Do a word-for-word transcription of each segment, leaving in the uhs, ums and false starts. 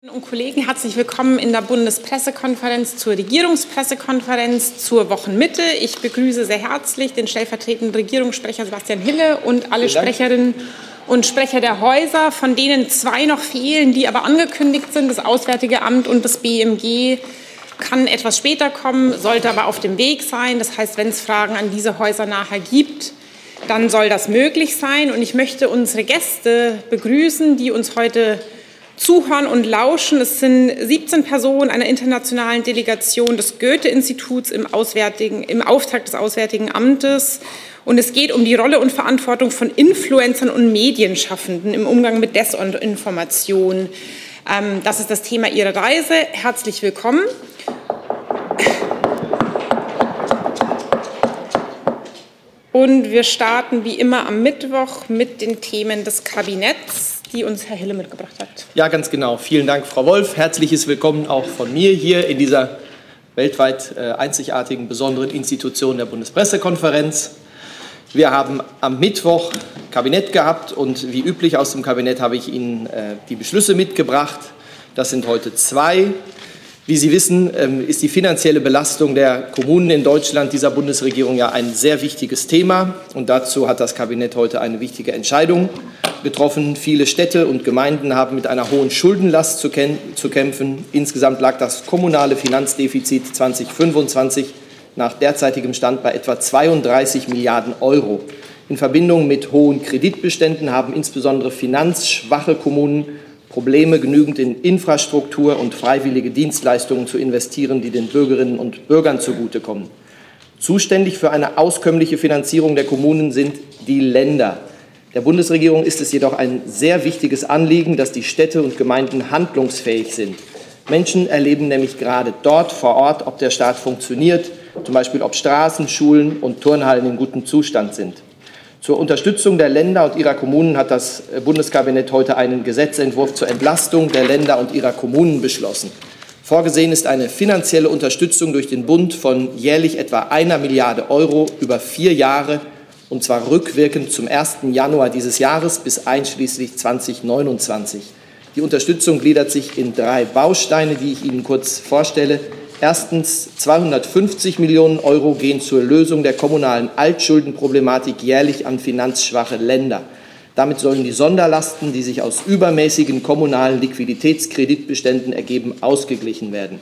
Und Kollegen, herzlich willkommen in der Bundespressekonferenz zur Regierungspressekonferenz zur Wochenmitte. Ich begrüße sehr herzlich den stellvertretenden Regierungssprecher Sebastian Hille und alle Sprecherinnen und Sprecher der Häuser, von denen zwei noch fehlen, die aber angekündigt sind. Das Auswärtige Amt und das B M G kann etwas später kommen, sollte aber auf dem Weg sein. Das heißt, wenn es Fragen an diese Häuser nachher gibt, dann soll das möglich sein. Und ich möchte unsere Gäste begrüßen, die uns heute zuhören und lauschen. Es sind siebzehn Personen einer internationalen Delegation des Goethe-Instituts im, Auswärtigen, im Auftrag des Auswärtigen Amtes. Und es geht um die Rolle und Verantwortung von Influencern und Medienschaffenden im Umgang mit Desinformation. Ähm, das ist das Thema Ihrer Reise. Herzlich willkommen. Und wir starten wie immer am Mittwoch mit den Themen des Kabinetts, die uns Herr Hille mitgebracht hat. Ja, ganz genau. Vielen Dank, Frau Wolf. Herzliches Willkommen auch von mir hier in dieser weltweit äh, einzigartigen, besonderen Institution der Bundespressekonferenz. Wir haben am Mittwoch Kabinett gehabt und wie üblich aus dem Kabinett habe ich Ihnen äh, die Beschlüsse mitgebracht. Das sind heute zwei. Wie Sie wissen, ähm, ist die finanzielle Belastung der Kommunen in Deutschland dieser Bundesregierung ja ein sehr wichtiges Thema. Und dazu hat das Kabinett heute eine wichtige Entscheidung getroffen. Viele Städte und Gemeinden haben mit einer hohen Schuldenlast zu, zu kämpfen. Insgesamt lag das kommunale Finanzdefizit zweitausendfünfundzwanzig nach derzeitigem Stand bei etwa zweiunddreißig Milliarden Euro. In Verbindung mit hohen Kreditbeständen haben insbesondere finanzschwache Kommunen Probleme, genügend in Infrastruktur und freiwillige Dienstleistungen zu investieren, die den Bürgerinnen und Bürgern zugutekommen. Zuständig für eine auskömmliche Finanzierung der Kommunen sind die Länder. Der Bundesregierung ist es jedoch ein sehr wichtiges Anliegen, dass die Städte und Gemeinden handlungsfähig sind. Menschen erleben nämlich gerade dort vor Ort, ob der Staat funktioniert, zum Beispiel ob Straßen, Schulen und Turnhallen in gutem Zustand sind. Zur Unterstützung der Länder und ihrer Kommunen hat das Bundeskabinett heute einen Gesetzentwurf zur Entlastung der Länder und ihrer Kommunen beschlossen. Vorgesehen ist eine finanzielle Unterstützung durch den Bund von jährlich etwa einer Milliarde Euro über vier Jahre, und zwar rückwirkend zum ersten Januar dieses Jahres bis einschließlich zweitausendneunundzwanzig. Die Unterstützung gliedert sich in drei Bausteine, die ich Ihnen kurz vorstelle. Erstens, zweihundertfünfzig Millionen Euro gehen zur Lösung der kommunalen Altschuldenproblematik jährlich an finanzschwache Länder. Damit sollen die Sonderlasten, die sich aus übermäßigen kommunalen Liquiditätskreditbeständen ergeben, ausgeglichen werden.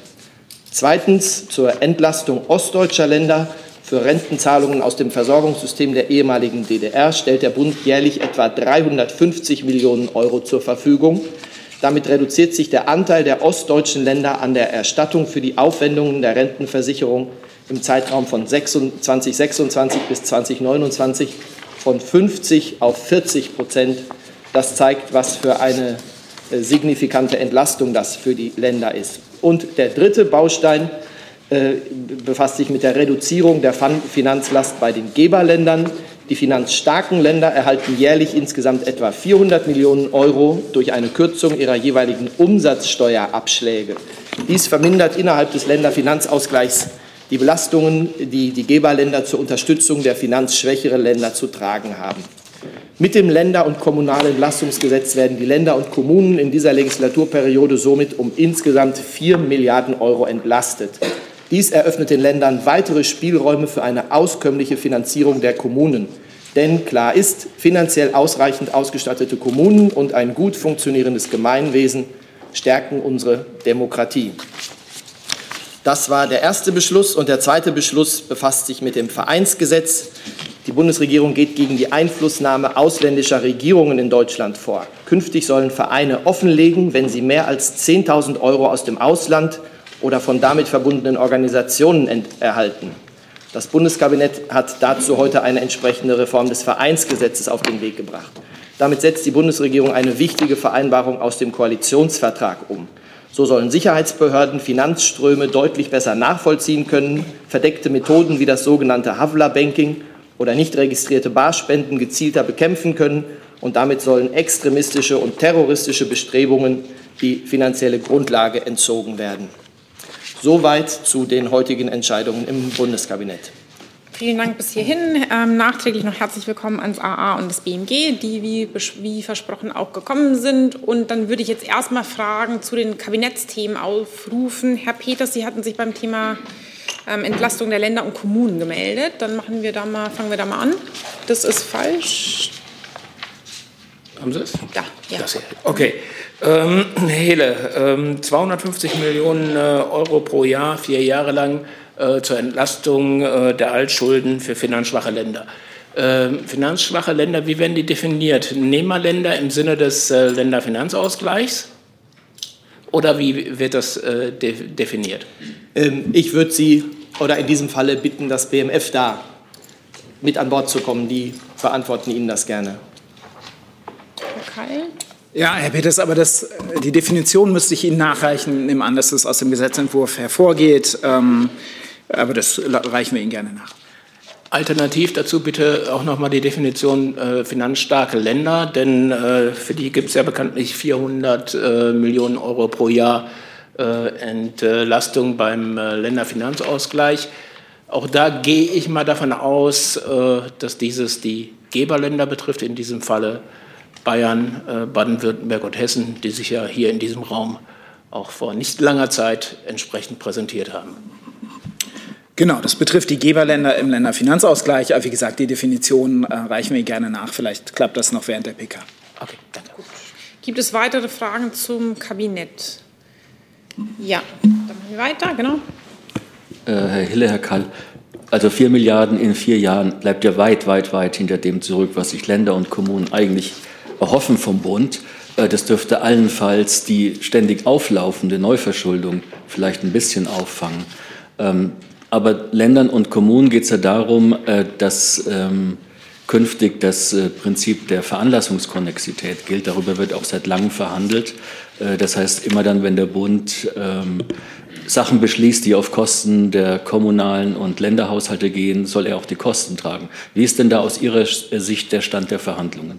Zweitens, zur Entlastung ostdeutscher Länder für Rentenzahlungen aus dem Versorgungssystem der ehemaligen D D R stellt der Bund jährlich etwa dreihundertfünfzig Millionen Euro zur Verfügung. Damit reduziert sich der Anteil der ostdeutschen Länder an der Erstattung für die Aufwendungen der Rentenversicherung im Zeitraum von zweitausendsechsundzwanzig bis zweitausendneunundzwanzig von fünfzig auf vierzig Prozent. Das zeigt, was für eine signifikante Entlastung das für die Länder ist. Und der dritte Baustein äh, befasst sich mit der Reduzierung der Finanzlast bei den Geberländern. Die finanzstarken Länder erhalten jährlich insgesamt etwa vierhundert Millionen Euro durch eine Kürzung ihrer jeweiligen Umsatzsteuerabschläge. Dies vermindert innerhalb des Länderfinanzausgleichs die Belastungen, die die Geberländer zur Unterstützung der finanzschwächeren Länder zu tragen haben. Mit dem Länder- und Kommunalentlastungsgesetz werden die Länder und Kommunen in dieser Legislaturperiode somit um insgesamt vier Milliarden Euro entlastet. Dies eröffnet den Ländern weitere Spielräume für eine auskömmliche Finanzierung der Kommunen. Denn klar ist, finanziell ausreichend ausgestattete Kommunen und ein gut funktionierendes Gemeinwesen stärken unsere Demokratie. Das war der erste Beschluss. Und der zweite Beschluss befasst sich mit dem Vereinsgesetz. Die Bundesregierung geht gegen die Einflussnahme ausländischer Regierungen in Deutschland vor. Künftig sollen Vereine offenlegen, wenn sie mehr als zehntausend Euro aus dem Ausland oder von damit verbundenen Organisationen erhalten. Das Bundeskabinett hat dazu heute eine entsprechende Reform des Vereinsgesetzes auf den Weg gebracht. Damit setzt die Bundesregierung eine wichtige Vereinbarung aus dem Koalitionsvertrag um. So sollen Sicherheitsbehörden Finanzströme deutlich besser nachvollziehen können, verdeckte Methoden wie das sogenannte Havla-Banking oder nicht registrierte Barspenden gezielter bekämpfen können, und damit sollen extremistische und terroristische Bestrebungen die finanzielle Grundlage entzogen werden. Soweit zu den heutigen Entscheidungen im Bundeskabinett. Vielen Dank bis hierhin. Ähm, nachträglich noch herzlich willkommen ans A A und das B M G, die wie, wie versprochen auch gekommen sind. Und dann würde ich jetzt erstmal Fragen zu den Kabinettsthemen aufrufen. Herr Peters, Sie hatten sich beim Thema ähm, Entlastung der Länder und Kommunen gemeldet. Dann machen wir da mal, fangen wir da mal an. Das ist falsch. Haben Sie es? Ja. ja. Das hier. Okay. Ähm, Herr Hele, ähm, zweihundertfünfzig Millionen äh, Euro pro Jahr, vier Jahre lang, äh, zur Entlastung äh, der Altschulden für finanzschwache Länder. Ähm, finanzschwache Länder, wie werden die definiert? Nehmerländer im Sinne des äh, Länderfinanzausgleichs? Oder wie wird das äh, de definiert? Ähm, ich würde Sie oder in diesem Falle bitten, das B M F da mit an Bord zu kommen. Die beantworten Ihnen das gerne. Herr Keil? Ja, Herr Peters, aber das, die Definition müsste ich Ihnen nachreichen. Ich nehme an, dass das aus dem Gesetzentwurf hervorgeht. Ähm, aber das reichen wir Ihnen gerne nach. Alternativ dazu bitte auch noch mal die Definition äh, finanzstarke Länder, denn äh, für die gibt es ja bekanntlich vierhundert äh, Millionen Euro pro Jahr äh, Entlastung beim äh, Länderfinanzausgleich. Auch da gehe ich mal davon aus, äh, dass dieses die Geberländer betrifft, in diesem Falle Bayern, äh, Baden-Württemberg und Hessen, die sich ja hier in diesem Raum auch vor nicht langer Zeit entsprechend präsentiert haben. Genau, das betrifft die Geberländer im Länderfinanzausgleich. Aber wie gesagt, die Definition äh, reichen wir gerne nach. Vielleicht klappt das noch während der P K. Okay, danke. Gibt es weitere Fragen zum Kabinett? Ja, dann machen wir weiter, genau. Äh, Herr Hille, Herr Kall, also vier Milliarden in vier Jahren bleibt ja weit, weit, weit hinter dem zurück, was sich Länder und Kommunen eigentlich erhoffen vom Bund. Äh, das dürfte allenfalls die ständig auflaufende Neuverschuldung vielleicht ein bisschen auffangen. Ähm, Aber Ländern und Kommunen geht es ja darum, dass ähm, künftig das äh, Prinzip der Veranlassungskonnexität gilt. Darüber wird auch seit langem verhandelt. Äh, das heißt, immer dann, wenn der Bund ähm, Sachen beschließt, die auf Kosten der kommunalen und Länderhaushalte gehen, soll er auch die Kosten tragen. Wie ist denn da aus Ihrer Sicht der Stand der Verhandlungen?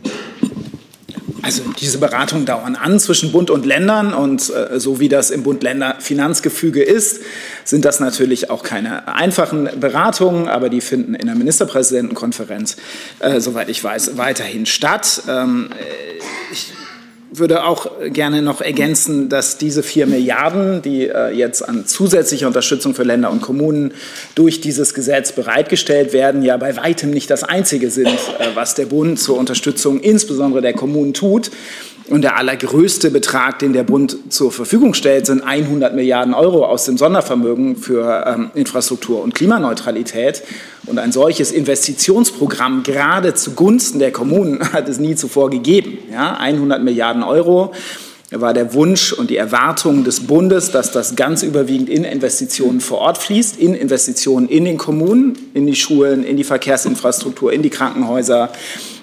Also diese Beratungen dauern an zwischen Bund und Ländern und äh, so wie das im Bund-Länder-Finanzgefüge ist, sind das natürlich auch keine einfachen Beratungen, aber die finden in der Ministerpräsidentenkonferenz, äh, soweit ich weiß, weiterhin statt. Ähm, ich würde auch gerne noch ergänzen, dass diese vier Milliarden, die äh, jetzt an zusätzlicher Unterstützung für Länder und Kommunen durch dieses Gesetz bereitgestellt werden, ja bei weitem nicht das Einzige sind, äh, was der Bund zur Unterstützung insbesondere der Kommunen tut. Und der allergrößte Betrag, den der Bund zur Verfügung stellt, sind hundert Milliarden Euro aus dem Sondervermögen für ähm, Infrastruktur und Klimaneutralität. Und ein solches Investitionsprogramm gerade zugunsten der Kommunen hat es nie zuvor gegeben. Ja, hundert Milliarden Euro war der Wunsch und die Erwartung des Bundes, dass das ganz überwiegend in Investitionen vor Ort fließt, in Investitionen in den Kommunen, in die Schulen, in die Verkehrsinfrastruktur, in die Krankenhäuser.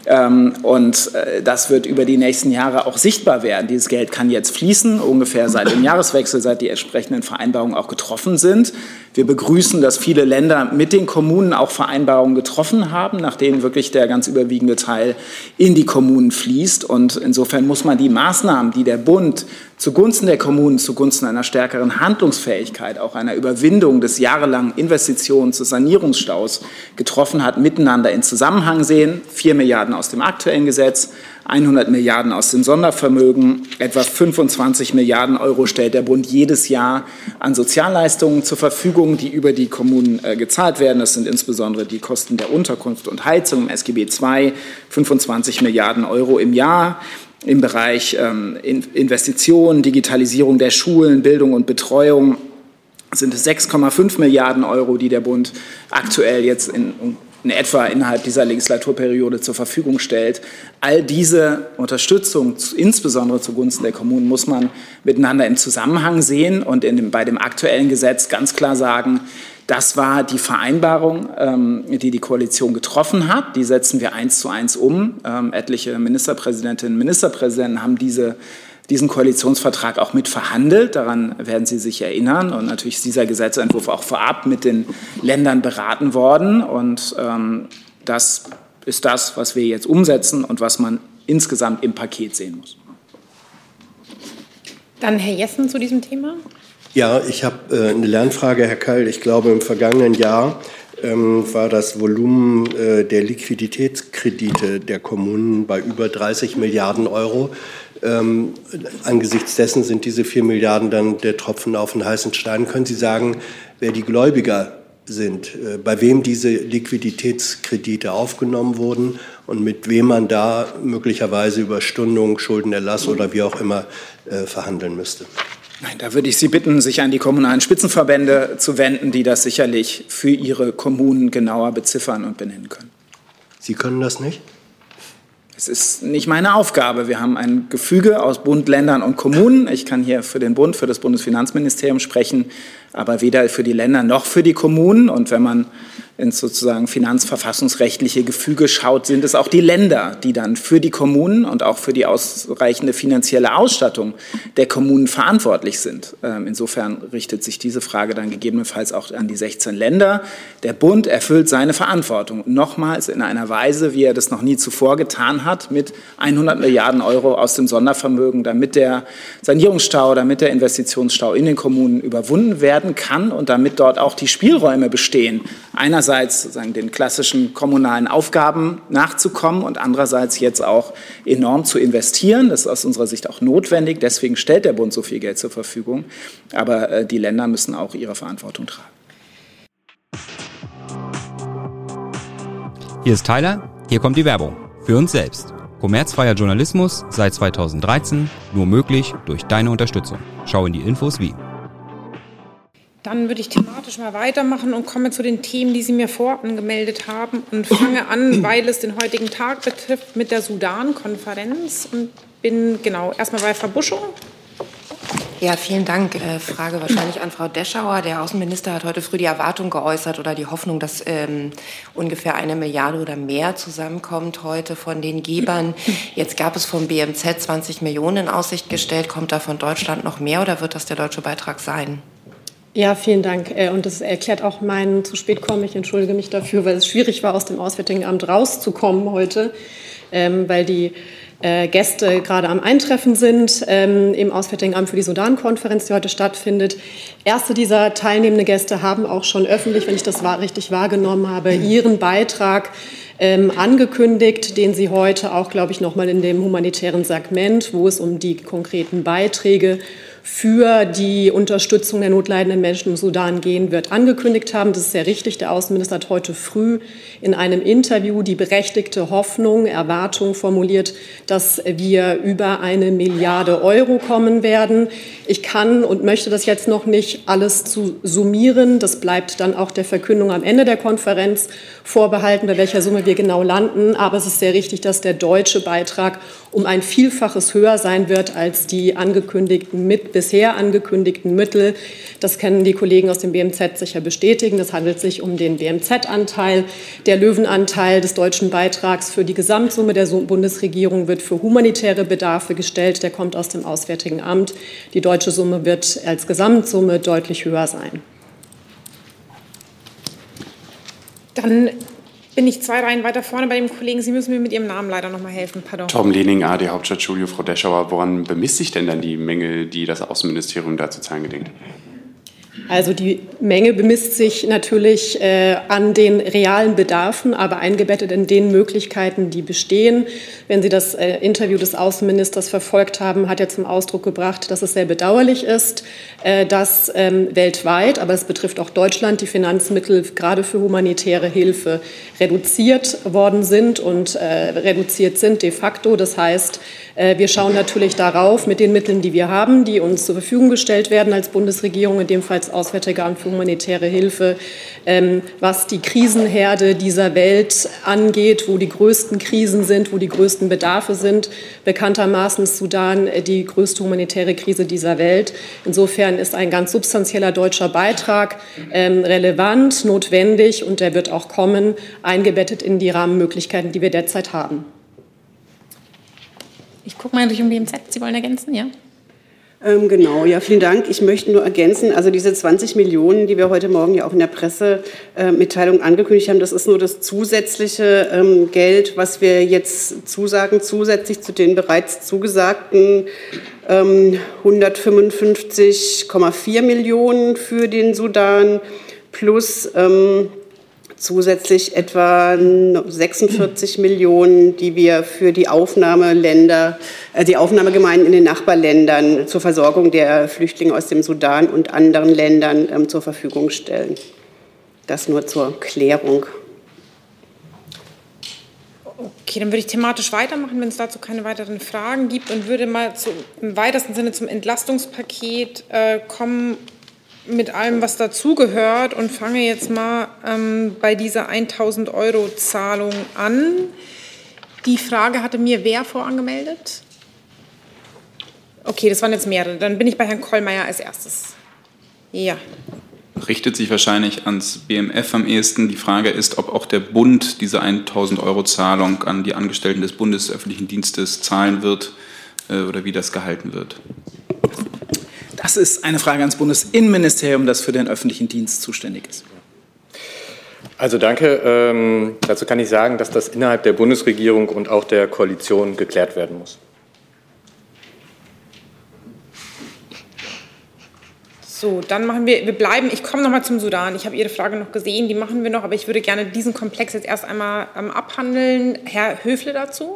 Und das wird über die nächsten Jahre auch sichtbar werden. Dieses Geld kann jetzt fließen, ungefähr seit dem Jahreswechsel, seit die entsprechenden Vereinbarungen auch getroffen sind. Wir begrüßen, dass viele Länder mit den Kommunen auch Vereinbarungen getroffen haben, nach denen wirklich der ganz überwiegende Teil in die Kommunen fließt. Und insofern muss man die Maßnahmen, die der Bund zugunsten der Kommunen, zugunsten einer stärkeren Handlungsfähigkeit, auch einer Überwindung des jahrelangen Investitions- und Sanierungsstaus getroffen hat, miteinander in Zusammenhang sehen. Vier Milliarden aus dem aktuellen Gesetz, hundert Milliarden aus dem Sondervermögen, etwa fünfundzwanzig Milliarden Euro stellt der Bund jedes Jahr an Sozialleistungen zur Verfügung, die über die Kommunen äh, gezahlt werden. Das sind insbesondere die Kosten der Unterkunft und Heizung im S G B zwei, fünfundzwanzig Milliarden Euro im Jahr. Im Bereich ähm, Investitionen, Digitalisierung der Schulen, Bildung und Betreuung sind es sechs Komma fünf Milliarden Euro, die der Bund aktuell jetzt in, in etwa innerhalb dieser Legislaturperiode zur Verfügung stellt. All diese Unterstützung, insbesondere zugunsten der Kommunen, muss man miteinander im Zusammenhang sehen und in dem, bei dem aktuellen Gesetz ganz klar sagen, das war die Vereinbarung, ähm, die die Koalition getroffen hat. Die setzen wir eins zu eins um. Ähm, etliche Ministerpräsidentinnen und Ministerpräsidenten haben diese, diesen Koalitionsvertrag auch mit verhandelt. Daran werden Sie sich erinnern. Und natürlich ist dieser Gesetzentwurf auch vorab mit den Ländern beraten worden. Und ähm, das ist das, was wir jetzt umsetzen und was man insgesamt im Paket sehen muss. Dann Herr Jessen zu diesem Thema. Ja, ich habe äh, eine Lernfrage, Herr Keil. Ich glaube, im vergangenen Jahr ähm, war das Volumen äh, der Liquiditätskredite der Kommunen bei über dreißig Milliarden Euro. Ähm, angesichts dessen sind diese vier Milliarden dann der Tropfen auf den heißen Stein. Können Sie sagen, wer die Gläubiger sind, äh, bei wem diese Liquiditätskredite aufgenommen wurden und mit wem man da möglicherweise über Stundung, Schuldenerlass oder wie auch immer äh, verhandeln müsste? Nein, da würde ich Sie bitten, sich an die kommunalen Spitzenverbände zu wenden, die das sicherlich für Ihre Kommunen genauer beziffern und benennen können. Sie können das nicht? Es ist nicht meine Aufgabe. Wir haben ein Gefüge aus Bund, Ländern und Kommunen. Ich kann hier für den Bund, für das Bundesfinanzministerium sprechen, aber weder für die Länder noch für die Kommunen. Und wenn man ins sozusagen finanzverfassungsrechtliche Gefüge schaut, sind es auch die Länder, die dann für die Kommunen und auch für die ausreichende finanzielle Ausstattung der Kommunen verantwortlich sind. Insofern richtet sich diese Frage dann gegebenenfalls auch an die sechzehn Länder. Der Bund erfüllt seine Verantwortung nochmals in einer Weise, wie er das noch nie zuvor getan hat, mit hundert Milliarden Euro aus dem Sondervermögen, damit der Sanierungsstau, damit der Investitionsstau in den Kommunen überwunden werden kann und damit dort auch die Spielräume bestehen, einerseits sozusagen den klassischen kommunalen Aufgaben nachzukommen und andererseits jetzt auch enorm zu investieren. Das ist aus unserer Sicht auch notwendig. Deswegen stellt der Bund so viel Geld zur Verfügung. Aber äh, die Länder müssen auch ihre Verantwortung tragen. Hier ist Tyler, hier kommt die Werbung. Für uns selbst. Kommerzfreier Journalismus seit zweitausenddreizehn, nur möglich durch deine Unterstützung. Schau in die Infos wie. Dann würde ich thematisch mal weitermachen und komme zu den Themen, die Sie mir vorab angemeldet haben und fange an, weil es den heutigen Tag betrifft, mit der Sudan-Konferenz und bin genau erstmal bei Frau Buschung. Ja, vielen Dank. Äh, Frage wahrscheinlich an Frau Deschauer. Der Außenminister hat heute früh die Erwartung geäußert oder die Hoffnung, dass ähm, ungefähr eine Milliarde oder mehr zusammenkommt heute von den Gebern. Jetzt gab es vom B M Z zwanzig Millionen in Aussicht gestellt. Kommt da von Deutschland noch mehr oder wird das der deutsche Beitrag sein? Ja, vielen Dank. Und das erklärt auch mein zu spät kommen. Ich entschuldige mich dafür, weil es schwierig war, aus dem Auswärtigen Amt rauszukommen heute, weil die Gäste gerade am Eintreffen sind im Auswärtigen Amt für die Sudan-Konferenz, die heute stattfindet. Erste dieser teilnehmenden Gäste haben auch schon öffentlich, wenn ich das richtig wahrgenommen habe, ihren Beitrag Ähm, angekündigt, den Sie heute auch, glaube ich, noch mal in dem humanitären Segment, wo es um die konkreten Beiträge für die Unterstützung der notleidenden Menschen im Sudan gehen wird, angekündigt haben. Das ist sehr richtig. Der Außenminister hat heute früh in einem Interview die berechtigte Hoffnung, Erwartung formuliert, dass wir über eine Milliarde Euro kommen werden. Ich kann und möchte das jetzt noch nicht alles zu summieren. Das bleibt dann auch der Verkündung am Ende der Konferenz vorbehalten, bei welcher Summe wir genau landen. Aber es ist sehr richtig, dass der deutsche Beitrag um ein Vielfaches höher sein wird als die angekündigten, mit, bisher angekündigten Mittel. Das können die Kollegen aus dem B M Z sicher bestätigen. Es handelt sich um den B M Z-Anteil. Der Löwenanteil des deutschen Beitrags für die Gesamtsumme der Bundesregierung wird für humanitäre Bedarfe gestellt. Der kommt aus dem Auswärtigen Amt. Die deutsche Summe wird als Gesamtsumme deutlich höher sein. Dann bin ich zwei Reihen weiter vorne bei dem Kollegen. Sie müssen mir mit Ihrem Namen leider noch mal helfen. Pardon. Torben Lehning, A R D Hauptstadtstudio. Frau Deschauer, woran bemisst sich denn dann die Menge, die das Außenministerium da zu zahlen gedenkt? Also die Menge bemisst sich natürlich äh, an den realen Bedarfen, aber eingebettet in den Möglichkeiten, die bestehen. Wenn Sie das äh, Interview des Außenministers verfolgt haben, hat er zum Ausdruck gebracht, dass es sehr bedauerlich ist, äh, dass ähm, weltweit, aber es betrifft auch Deutschland, die Finanzmittel gerade für humanitäre Hilfe reduziert worden sind und äh, reduziert sind de facto. Das heißt, äh, wir schauen natürlich darauf mit den Mitteln, die wir haben, die uns zur Verfügung gestellt werden als Bundesregierung, in dem Fall als Auswärtiger Amt für humanitäre Hilfe, ähm, was die Krisenherde dieser Welt angeht, wo die größten Krisen sind, wo die größten Bedarfe sind. Bekanntermaßen ist Sudan die größte humanitäre Krise dieser Welt. Insofern ist ein ganz substanzieller deutscher Beitrag ähm, relevant, notwendig und der wird auch kommen, eingebettet in die Rahmenmöglichkeiten, die wir derzeit haben. Ich gucke mal durch den B M Z. Sie wollen ergänzen, ja? Ähm, genau, ja, vielen Dank. Ich möchte nur ergänzen, also diese zwanzig Millionen, die wir heute Morgen ja auch in der Pressemitteilung äh, angekündigt haben, das ist nur das zusätzliche ähm, Geld, was wir jetzt zusagen, zusätzlich zu den bereits zugesagten ähm, hundertfünfundfünfzig Komma vier Millionen für den Sudan plus ähm, zusätzlich etwa sechsundvierzig Millionen, die wir für die Aufnahmeländer, äh, die Aufnahmegemeinden in den Nachbarländern zur Versorgung der Flüchtlinge aus dem Sudan und anderen Ländern ähm, zur Verfügung stellen. Das nur zur Klärung. Okay, dann würde ich thematisch weitermachen, wenn es dazu keine weiteren Fragen gibt, und würde mal zu, im weitesten Sinne zum Entlastungspaket äh, kommen mit allem, was dazugehört, und fange jetzt mal ähm, bei dieser tausend Euro Zahlung an. Die Frage hatte mir wer vorangemeldet? Okay, das waren jetzt mehrere. Dann bin ich bei Herrn Kollmeier als erstes. Ja. Richtet sich wahrscheinlich ans B M F am ehesten. Die Frage ist, ob auch der Bund diese tausend Euro Zahlung an die Angestellten des Bundesöffentlichen Dienstes zahlen wird äh, oder wie das gehalten wird. Das ist eine Frage ans Bundesinnenministerium, das für den öffentlichen Dienst zuständig ist. Also danke. Ähm, dazu kann ich sagen, dass das innerhalb der Bundesregierung und auch der Koalition geklärt werden muss. So, dann machen wir, wir bleiben, ich komme noch mal zum Sudan. Ich habe Ihre Frage noch gesehen, die machen wir noch, aber ich würde gerne diesen Komplex jetzt erst einmal ähm, abhandeln. Herr Höfle dazu?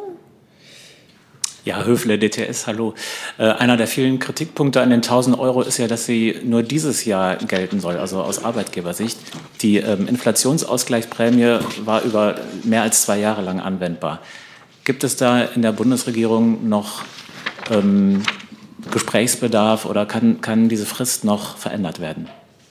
Ja, Höfle, D T S, hallo. Äh, einer der vielen Kritikpunkte an den tausend Euro ist ja, dass sie nur dieses Jahr gelten soll, also aus Arbeitgebersicht. Die ähm, Inflationsausgleichsprämie war über mehr als zwei Jahre lang anwendbar. Gibt es da in der Bundesregierung noch ähm, Gesprächsbedarf oder kann, kann diese Frist noch verändert werden?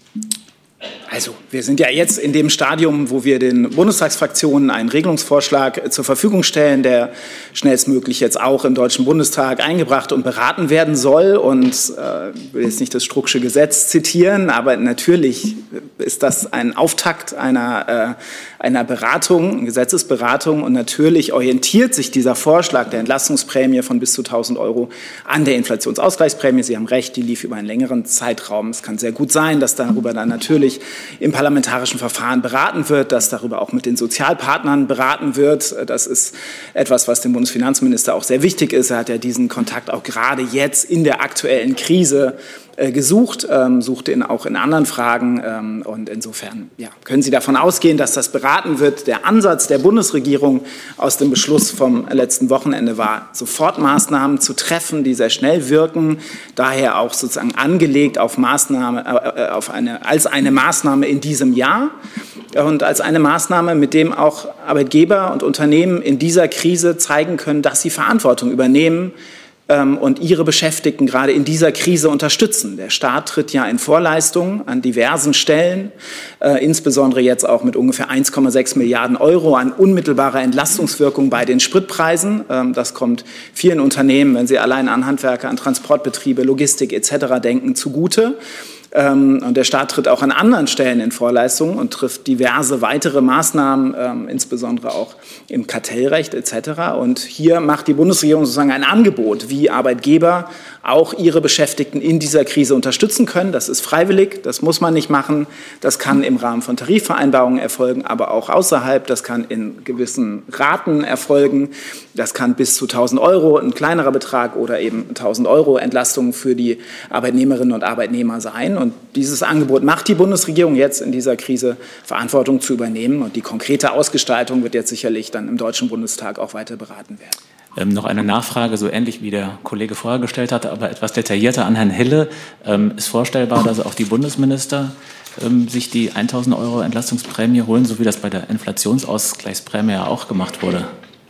Also, wir sind ja jetzt in dem Stadium, wo wir den Bundestagsfraktionen einen Regelungsvorschlag zur Verfügung stellen, der schnellstmöglich jetzt auch im Deutschen Bundestag eingebracht und beraten werden soll. Und äh, ich will jetzt nicht das Strucksche Gesetz zitieren, aber natürlich ist das ein Auftakt einer, äh, einer Beratung, eine Gesetzesberatung. Und natürlich orientiert sich dieser Vorschlag der Entlastungsprämie von bis zu tausend Euro an der Inflationsausgleichsprämie. Sie haben recht, die lief über einen längeren Zeitraum. Es kann sehr gut sein, dass darüber dann natürlich im parlamentarischen Verfahren beraten wird, dass darüber auch mit den Sozialpartnern beraten wird. Das ist etwas, was dem Bundesfinanzminister auch sehr wichtig ist. Er hat ja diesen Kontakt auch gerade jetzt in der aktuellen Krise äh, gesucht, ähm, sucht ihn auch in anderen Fragen. Ähm, und insofern ja, können Sie davon ausgehen, dass das beraten wird. Der Ansatz der Bundesregierung aus dem Beschluss vom letzten Wochenende war, Sofortmaßnahmen zu treffen, die sehr schnell wirken. Daher auch sozusagen angelegt auf Maßnahme, äh, auf eine, als eine Maßnahme in diesem Jahr und als eine Maßnahme, mit dem auch Arbeitgeber und Unternehmen in dieser Krise zeigen können, dass sie Verantwortung übernehmen ähm, und ihre Beschäftigten gerade in dieser Krise unterstützen. Der Staat tritt ja in Vorleistungen an diversen Stellen, äh, insbesondere jetzt auch mit ungefähr eins Komma sechs Milliarden Euro an unmittelbarer Entlastungswirkung bei den Spritpreisen. Ähm, das kommt vielen Unternehmen, wenn sie allein an Handwerker, an Transportbetriebe, Logistik et cetera denken, zugute. Ähm, und der Staat tritt auch an anderen Stellen in Vorleistungen und trifft diverse weitere Maßnahmen, ähm, insbesondere auch im Kartellrecht et cetera. Und hier macht die Bundesregierung sozusagen ein Angebot, wie Arbeitgeber auch ihre Beschäftigten in dieser Krise unterstützen können. Das ist freiwillig, das muss man nicht machen. Das kann im Rahmen von Tarifvereinbarungen erfolgen, aber auch außerhalb. Das kann in gewissen Raten erfolgen. Das kann bis zu tausend Euro, ein kleinerer Betrag, oder eben tausend Euro Entlastung für die Arbeitnehmerinnen und Arbeitnehmer sein. Und dieses Angebot macht die Bundesregierung jetzt in dieser Krise, Verantwortung zu übernehmen. Und die konkrete Ausgestaltung wird jetzt sicherlich dann im Deutschen Bundestag auch weiter beraten werden. Ähm, noch eine Nachfrage, so ähnlich wie der Kollege vorher gestellt hatte, aber etwas detaillierter an Herrn Hille. Ähm, ist vorstellbar, dass auch die Bundesminister ähm, sich die tausend Euro Entlastungsprämie holen, so wie das bei der Inflationsausgleichsprämie ja auch gemacht wurde?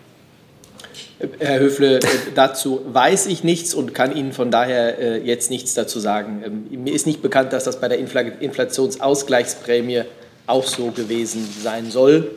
Herr Höfle, dazu weiß ich nichts und kann Ihnen von daher jetzt nichts dazu sagen. Mir ist nicht bekannt, dass das bei der Inflationsausgleichsprämie auch so gewesen sein soll.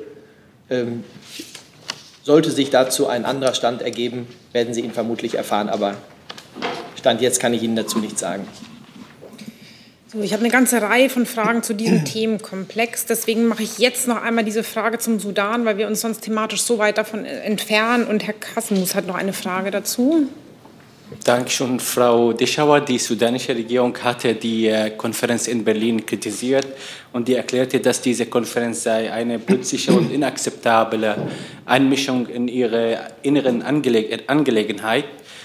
Sollte sich dazu ein anderer Stand ergeben, werden Sie ihn vermutlich erfahren, aber Stand jetzt kann ich Ihnen dazu nichts sagen. So, ich habe eine ganze Reihe von Fragen zu diesem Themenkomplex. Deswegen mache ich jetzt noch einmal diese Frage zum Sudan, weil wir uns sonst thematisch so weit davon entfernen. Und Herr Kasmus hat noch eine Frage dazu. Dankeschön, Frau Deschauer. Die sudanische Regierung hatte die Konferenz in Berlin kritisiert und die erklärte, dass diese Konferenz sei eine plötzliche und inakzeptable Einmischung in ihre inneren Angeleg- Angelegenheit.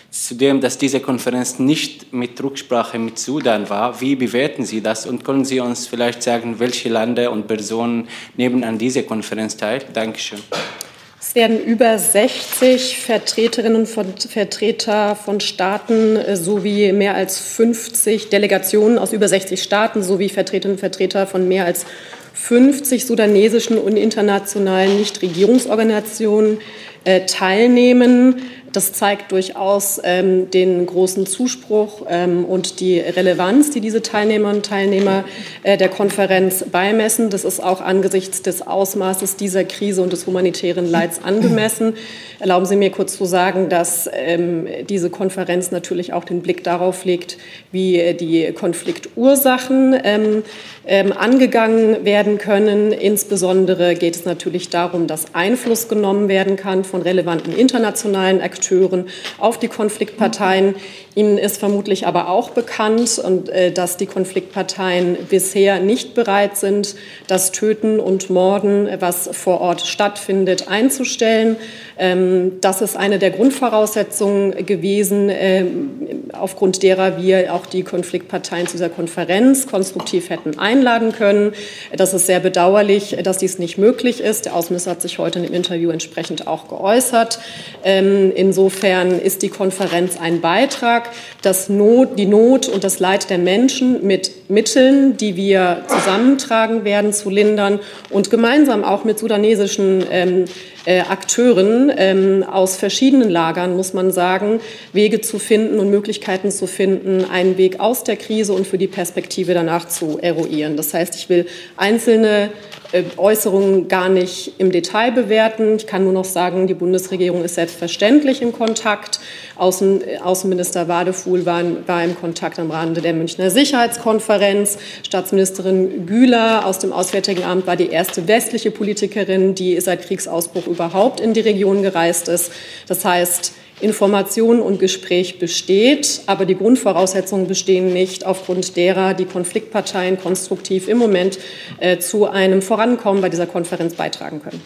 Zudem, dass diese Konferenz nicht mit Rücksprache mit Sudan war. Wie bewerten Sie das und können Sie uns vielleicht sagen, welche Länder und Personen nehmen an dieser Konferenz teil? Dankeschön. Es werden über sechzig Vertreterinnen und Vertreter von Staaten sowie mehr als fünfzig Delegationen aus über sechzig Staaten sowie Vertreterinnen und Vertreter von mehr als fünfzig sudanesischen und internationalen Nichtregierungsorganisationen äh, teilnehmen. Das zeigt durchaus ähm, den großen Zuspruch ähm, und die Relevanz, die diese Teilnehmerinnen und Teilnehmer äh, der Konferenz beimessen. Das ist auch angesichts des Ausmaßes dieser Krise und des humanitären Leids angemessen. Erlauben Sie mir kurz zu sagen, dass ähm, diese Konferenz natürlich auch den Blick darauf legt, wie äh, die Konfliktursachen ähm, ähm, angegangen werden können. Insbesondere geht es natürlich darum, dass Einfluss genommen werden kann von relevanten internationalen Akteuren auf die Konfliktparteien. Ihnen ist vermutlich aber auch bekannt, und, äh, dass die Konfliktparteien bisher nicht bereit sind, das Töten und Morden, was vor Ort stattfindet, einzustellen. Ähm, das ist eine der Grundvoraussetzungen gewesen, äh, aufgrund derer wir auch die Konfliktparteien zu dieser Konferenz konstruktiv hätten einladen können. Das ist sehr bedauerlich, dass dies nicht möglich ist. Der Außenminister hat sich heute in dem Interview entsprechend auch geäußert. Ähm, insofern ist die Konferenz ein Beitrag, das Not, die Not und das Leid der Menschen mit Mitteln, die wir zusammentragen werden, zu lindern und gemeinsam auch mit sudanesischen ähm, äh, Akteuren ähm, aus verschiedenen Lagern, muss man sagen, Wege zu finden und Möglichkeiten zu finden, einen Weg aus der Krise und für die Perspektive danach zu eruieren. Das heißt, ich will einzelne äh, Äußerungen gar nicht im Detail bewerten. Ich kann nur noch sagen, die Bundesregierung ist selbstverständlich in Kontakt. Außen, Außenminister Wadefuhl war, war im Kontakt am Rande der Münchner Sicherheitskonferenz. Staatsministerin Güler aus dem Auswärtigen Amt war die erste westliche Politikerin, die seit Kriegsausbruch überhaupt in die Region gereist ist. Das heißt, Information und Gespräch besteht, aber die Grundvoraussetzungen bestehen nicht, aufgrund derer die Konfliktparteien konstruktiv im Moment äh, zu einem Vorankommen bei dieser Konferenz beitragen können.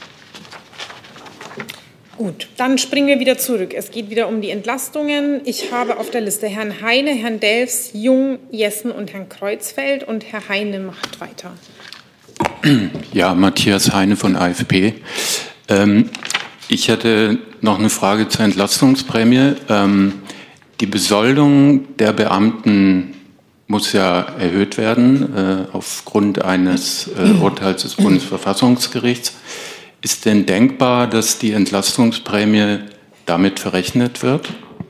Gut, dann springen wir wieder zurück. Es geht wieder um die Entlastungen. Ich habe auf der Liste Herrn Heine, Herrn Delfs, Jung, Jessen und Herrn Kreuzfeld. Und Herr Heine macht weiter. Ja, Matthias Heine von A F P. Ähm, ich hätte noch eine Frage zur Entlastungsprämie. Ähm, die Besoldung der Beamten muss ja erhöht werden äh, aufgrund eines äh, Urteils des Bundesverfassungsgerichts. Ist denn denkbar, dass die Entlastungsprämie damit verrechnet wird?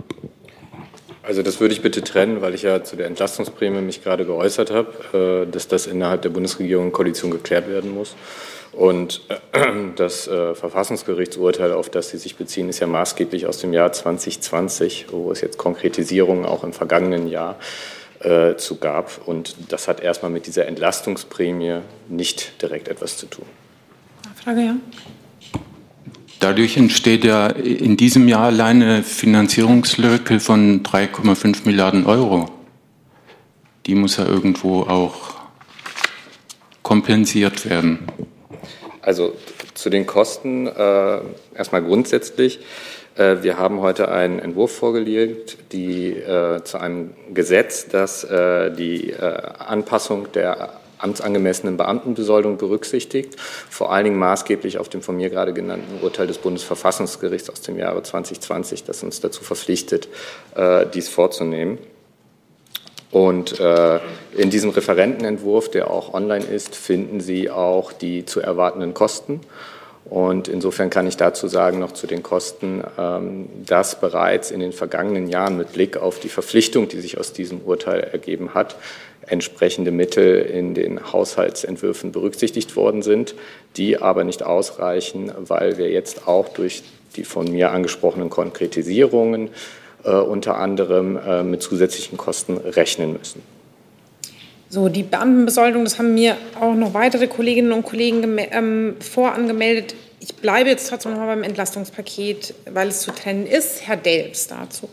Also das würde ich bitte trennen, weil ich ja zu der Entlastungsprämie mich gerade geäußert habe, dass das innerhalb der Bundesregierung in Koalition geklärt werden muss. Und das Verfassungsgerichtsurteil, auf das Sie sich beziehen, ist ja maßgeblich aus dem Jahr zwanzig zwanzig, wo es jetzt Konkretisierungen auch im vergangenen Jahr äh, zu gab. Und das hat erstmal mit dieser Entlastungsprämie nicht direkt etwas zu tun. Frage, ja. Dadurch entsteht ja in diesem Jahr alleine eine Finanzierungslücke von drei Komma fünf Milliarden Euro. Die muss ja irgendwo auch kompensiert werden. Also zu den Kosten äh, erstmal grundsätzlich. Äh, wir haben heute einen Entwurf vorgelegt, die, äh, zu einem Gesetz, das äh, die äh, Anpassung der amtsangemessenen Beamtenbesoldung berücksichtigt, vor allen Dingen maßgeblich auf dem von mir gerade genannten Urteil des Bundesverfassungsgerichts aus dem Jahre zwanzig zwanzig, das uns dazu verpflichtet, äh, dies vorzunehmen. Und äh, in diesem Referentenentwurf, der auch online ist, finden Sie auch die zu erwartenden Kosten. Und insofern kann ich dazu sagen, noch zu den Kosten, ähm, dass bereits in den vergangenen Jahren mit Blick auf die Verpflichtung, die sich aus diesem Urteil ergeben hat, entsprechende Mittel in den Haushaltsentwürfen berücksichtigt worden sind, die aber nicht ausreichen, weil wir jetzt auch durch die von mir angesprochenen Konkretisierungen äh, unter anderem äh, mit zusätzlichen Kosten rechnen müssen. So, die Beamtenbesoldung, das haben mir auch noch weitere Kolleginnen und Kollegen ähm, vorangemeldet. Ich bleibe jetzt trotzdem noch mal beim Entlastungspaket, weil es zu trennen ist. Herr Delfs dazu.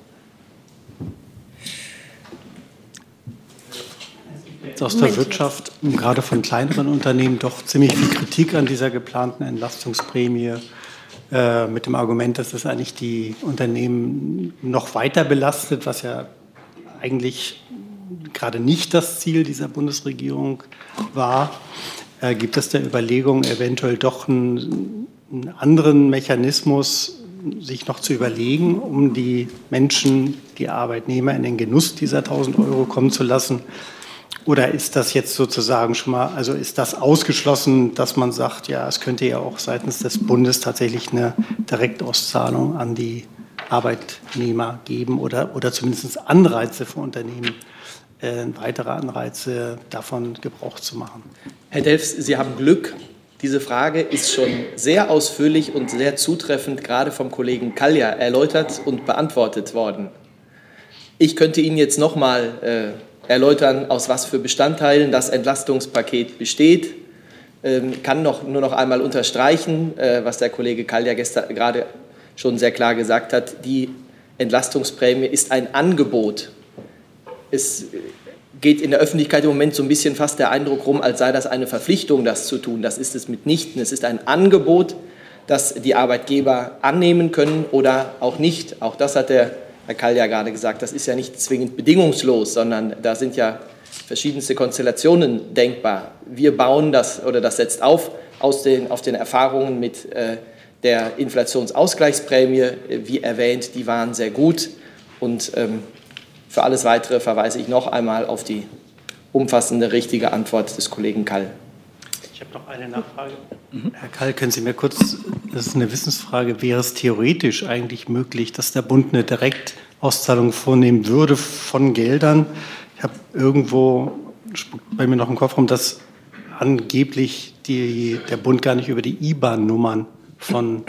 Aus der Wirtschaft, gerade von kleineren Unternehmen, doch ziemlich viel Kritik an dieser geplanten Entlastungsprämie. äh, mit dem Argument, dass es eigentlich die Unternehmen noch weiter belastet, was ja eigentlich gerade nicht das Ziel dieser Bundesregierung war. Äh, gibt es der Überlegung, eventuell doch einen, einen anderen Mechanismus sich noch zu überlegen, um die Menschen, die Arbeitnehmer in den Genuss dieser tausend Euro kommen zu lassen? Oder ist das jetzt sozusagen schon mal, also ist das ausgeschlossen, dass man sagt, ja, es könnte ja auch seitens des Bundes tatsächlich eine Direktauszahlung an die Arbeitnehmer geben oder, oder zumindest Anreize für Unternehmen, äh, weitere Anreize davon Gebrauch zu machen? Herr Delfs, Sie haben Glück. Diese Frage ist schon sehr ausführlich und sehr zutreffend gerade vom Kollegen Calja erläutert und beantwortet worden. Ich könnte Ihnen jetzt noch mal äh, erläutern, aus was für Bestandteilen das Entlastungspaket besteht. Ähm, kann noch, nur noch einmal unterstreichen, äh, was der Kollege Calja gestern gerade schon sehr klar gesagt hat. Die Entlastungsprämie ist ein Angebot. Es geht in der Öffentlichkeit im Moment so ein bisschen fast der Eindruck rum, als sei das eine Verpflichtung, das zu tun. Das ist es mitnichten. Es ist ein Angebot, das die Arbeitgeber annehmen können oder auch nicht. Auch das hat der Herr Calja gerade gesagt. Das ist ja nicht zwingend bedingungslos, sondern da sind ja verschiedenste Konstellationen denkbar. Wir bauen das oder das setzt auf aus den, auf den Erfahrungen mit äh, der Inflationsausgleichsprämie. Wie erwähnt, die waren sehr gut und ähm, für alles Weitere verweise ich noch einmal auf die umfassende, richtige Antwort des Kollegen Kall. Ich habe noch eine Nachfrage. Mhm. Herr Kall, können Sie mir kurz, das ist eine Wissensfrage, wäre es theoretisch eigentlich möglich, dass der Bund eine Direktauszahlung vornehmen würde von Geldern? Ich habe irgendwo bei mir noch im Kopf rum, dass angeblich die, der Bund gar nicht über die I B A N-Nummern von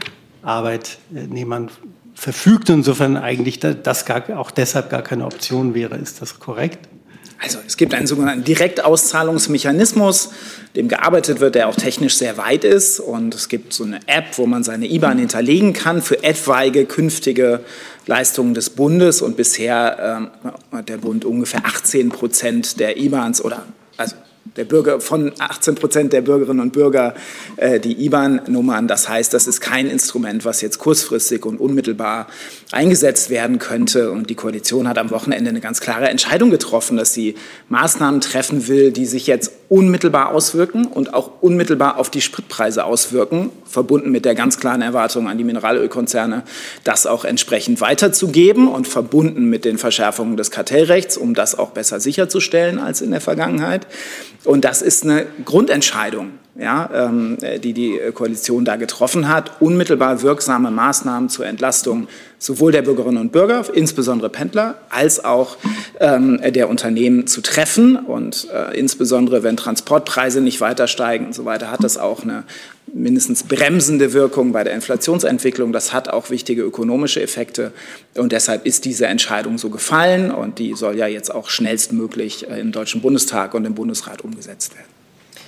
Arbeitnehmern verfügt, insofern eigentlich das gar, auch deshalb gar keine Option wäre. Ist das korrekt? Also es gibt einen sogenannten Direktauszahlungsmechanismus, dem gearbeitet wird, der auch technisch sehr weit ist. Und es gibt so eine App, wo man seine I B A N hinterlegen kann für etwaige künftige Leistungen des Bundes. Und bisher ähm, hat der Bund ungefähr achtzehn Prozent der I B A Ns oder also der Bürger, von achtzehn Prozent der Bürgerinnen und Bürger äh, die I B A N-Nummern. Das heißt, das ist kein Instrument, was jetzt kurzfristig und unmittelbar eingesetzt werden könnte. Und die Koalition hat am Wochenende eine ganz klare Entscheidung getroffen, dass sie Maßnahmen treffen will, die sich jetzt unmittelbar auswirken und auch unmittelbar auf die Spritpreise auswirken, verbunden mit der ganz klaren Erwartung an die Mineralölkonzerne, das auch entsprechend weiterzugeben und verbunden mit den Verschärfungen des Kartellrechts, um das auch besser sicherzustellen als in der Vergangenheit. Und das ist eine Grundentscheidung, ja, ähm, die die Koalition da getroffen hat, unmittelbar wirksame Maßnahmen zur Entlastung sowohl der Bürgerinnen und Bürger, insbesondere Pendler, als auch ähm, der Unternehmen zu treffen. Und äh, insbesondere, wenn Transportpreise nicht weiter steigen und so weiter, hat das auch eine mindestens bremsende Wirkung bei der Inflationsentwicklung. Das hat auch wichtige ökonomische Effekte. Und deshalb ist diese Entscheidung so gefallen. Und die soll ja jetzt auch schnellstmöglich im Deutschen Bundestag und im Bundesrat umgesetzt werden.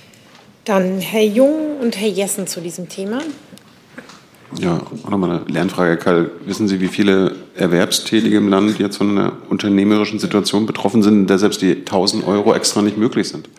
Dann Herr Jung und Herr Jessen zu diesem Thema. Ja, auch nochmal eine Lernfrage, Herr Kall. Wissen Sie, wie viele Erwerbstätige im Land jetzt von einer unternehmerischen Situation betroffen sind, in der selbst die tausend Euro extra nicht möglich sind?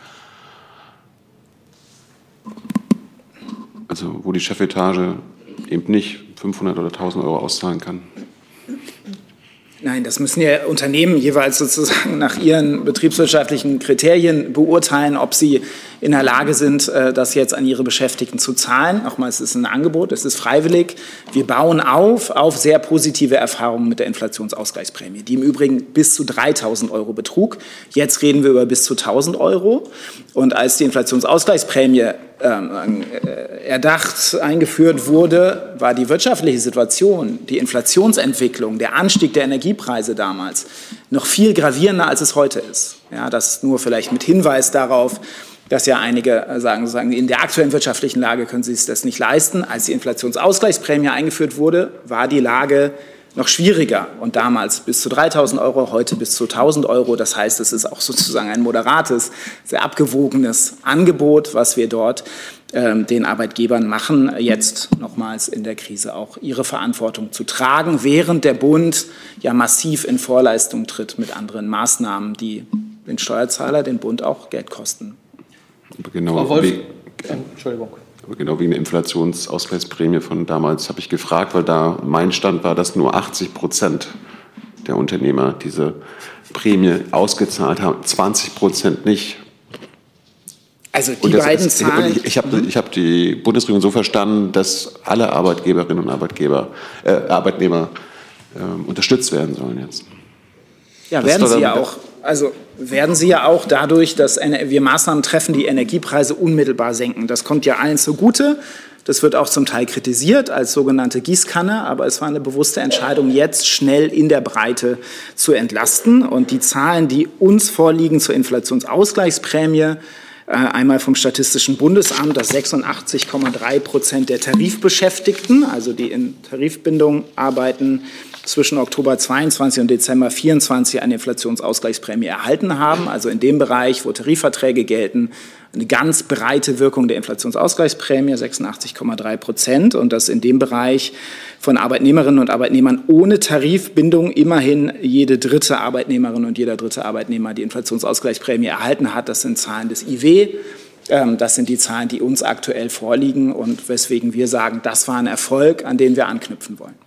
Also wo die Chefetage eben nicht fünfhundert oder tausend Euro auszahlen kann. Nein, das müssen ja Unternehmen jeweils sozusagen nach ihren betriebswirtschaftlichen Kriterien beurteilen, ob sie in der Lage sind, das jetzt an ihre Beschäftigten zu zahlen. Nochmal, es ist ein Angebot, es ist freiwillig. Wir bauen auf auf sehr positive Erfahrungen mit der Inflationsausgleichsprämie, die im Übrigen bis zu dreitausend Euro betrug. Jetzt reden wir über bis zu tausend Euro. Und als die Inflationsausgleichsprämie ähm, erdacht, eingeführt wurde, war die wirtschaftliche Situation, die Inflationsentwicklung, der Anstieg der Energiepreise damals noch viel gravierender, als es heute ist. Ja, das nur vielleicht mit Hinweis darauf, dass ja einige sagen, sagen, in der aktuellen wirtschaftlichen Lage können sie sich das nicht leisten. Als die Inflationsausgleichsprämie eingeführt wurde, war die Lage noch schwieriger. Und damals bis zu dreitausend Euro, heute bis zu tausend Euro. Das heißt, es ist auch sozusagen ein moderates, sehr abgewogenes Angebot, was wir dort ähm, den Arbeitgebern machen, jetzt nochmals in der Krise auch ihre Verantwortung zu tragen, während der Bund ja massiv in Vorleistung tritt mit anderen Maßnahmen, die den Steuerzahler, den Bund auch Geld kosten. Genau. Frau Wolf, Entschuldigung. Aber genau wegen der Inflationsausgleichsprämie von damals habe ich gefragt, weil da mein Stand war, dass nur achtzig Prozent der Unternehmer diese Prämie ausgezahlt haben, zwanzig Prozent nicht. Also die beiden ist, Zahlen. Ich, ich habe ich hab die Bundesregierung so verstanden, dass alle Arbeitgeberinnen und Arbeitgeber, äh, Arbeitnehmer äh, unterstützt werden sollen jetzt. Ja, Das werden ist doch sie ja dann- auch. Also werden sie ja auch dadurch, dass wir Maßnahmen treffen, die Energiepreise unmittelbar senken. Das kommt ja allen zugute. Das wird auch zum Teil kritisiert als sogenannte Gießkanne, aber es war eine bewusste Entscheidung, jetzt schnell in der Breite zu entlasten. Und die Zahlen, die uns vorliegen zur Inflationsausgleichsprämie, einmal vom Statistischen Bundesamt, dass sechsundachtzig Komma drei Prozent der Tarifbeschäftigten, also die in Tarifbindung arbeiten, zwischen Oktober zweiundzwanzig und Dezember vierundzwanzig eine Inflationsausgleichsprämie erhalten haben. Also in dem Bereich, wo Tarifverträge gelten, eine ganz breite Wirkung der Inflationsausgleichsprämie, sechsundachtzig Komma drei Prozent. Und dass in dem Bereich von Arbeitnehmerinnen und Arbeitnehmern ohne Tarifbindung immerhin jede dritte Arbeitnehmerin und jeder dritte Arbeitnehmer die Inflationsausgleichsprämie erhalten hat. Das sind Zahlen des I W. Das sind die Zahlen, die uns aktuell vorliegen und weswegen wir sagen, das war ein Erfolg, an den wir anknüpfen wollen.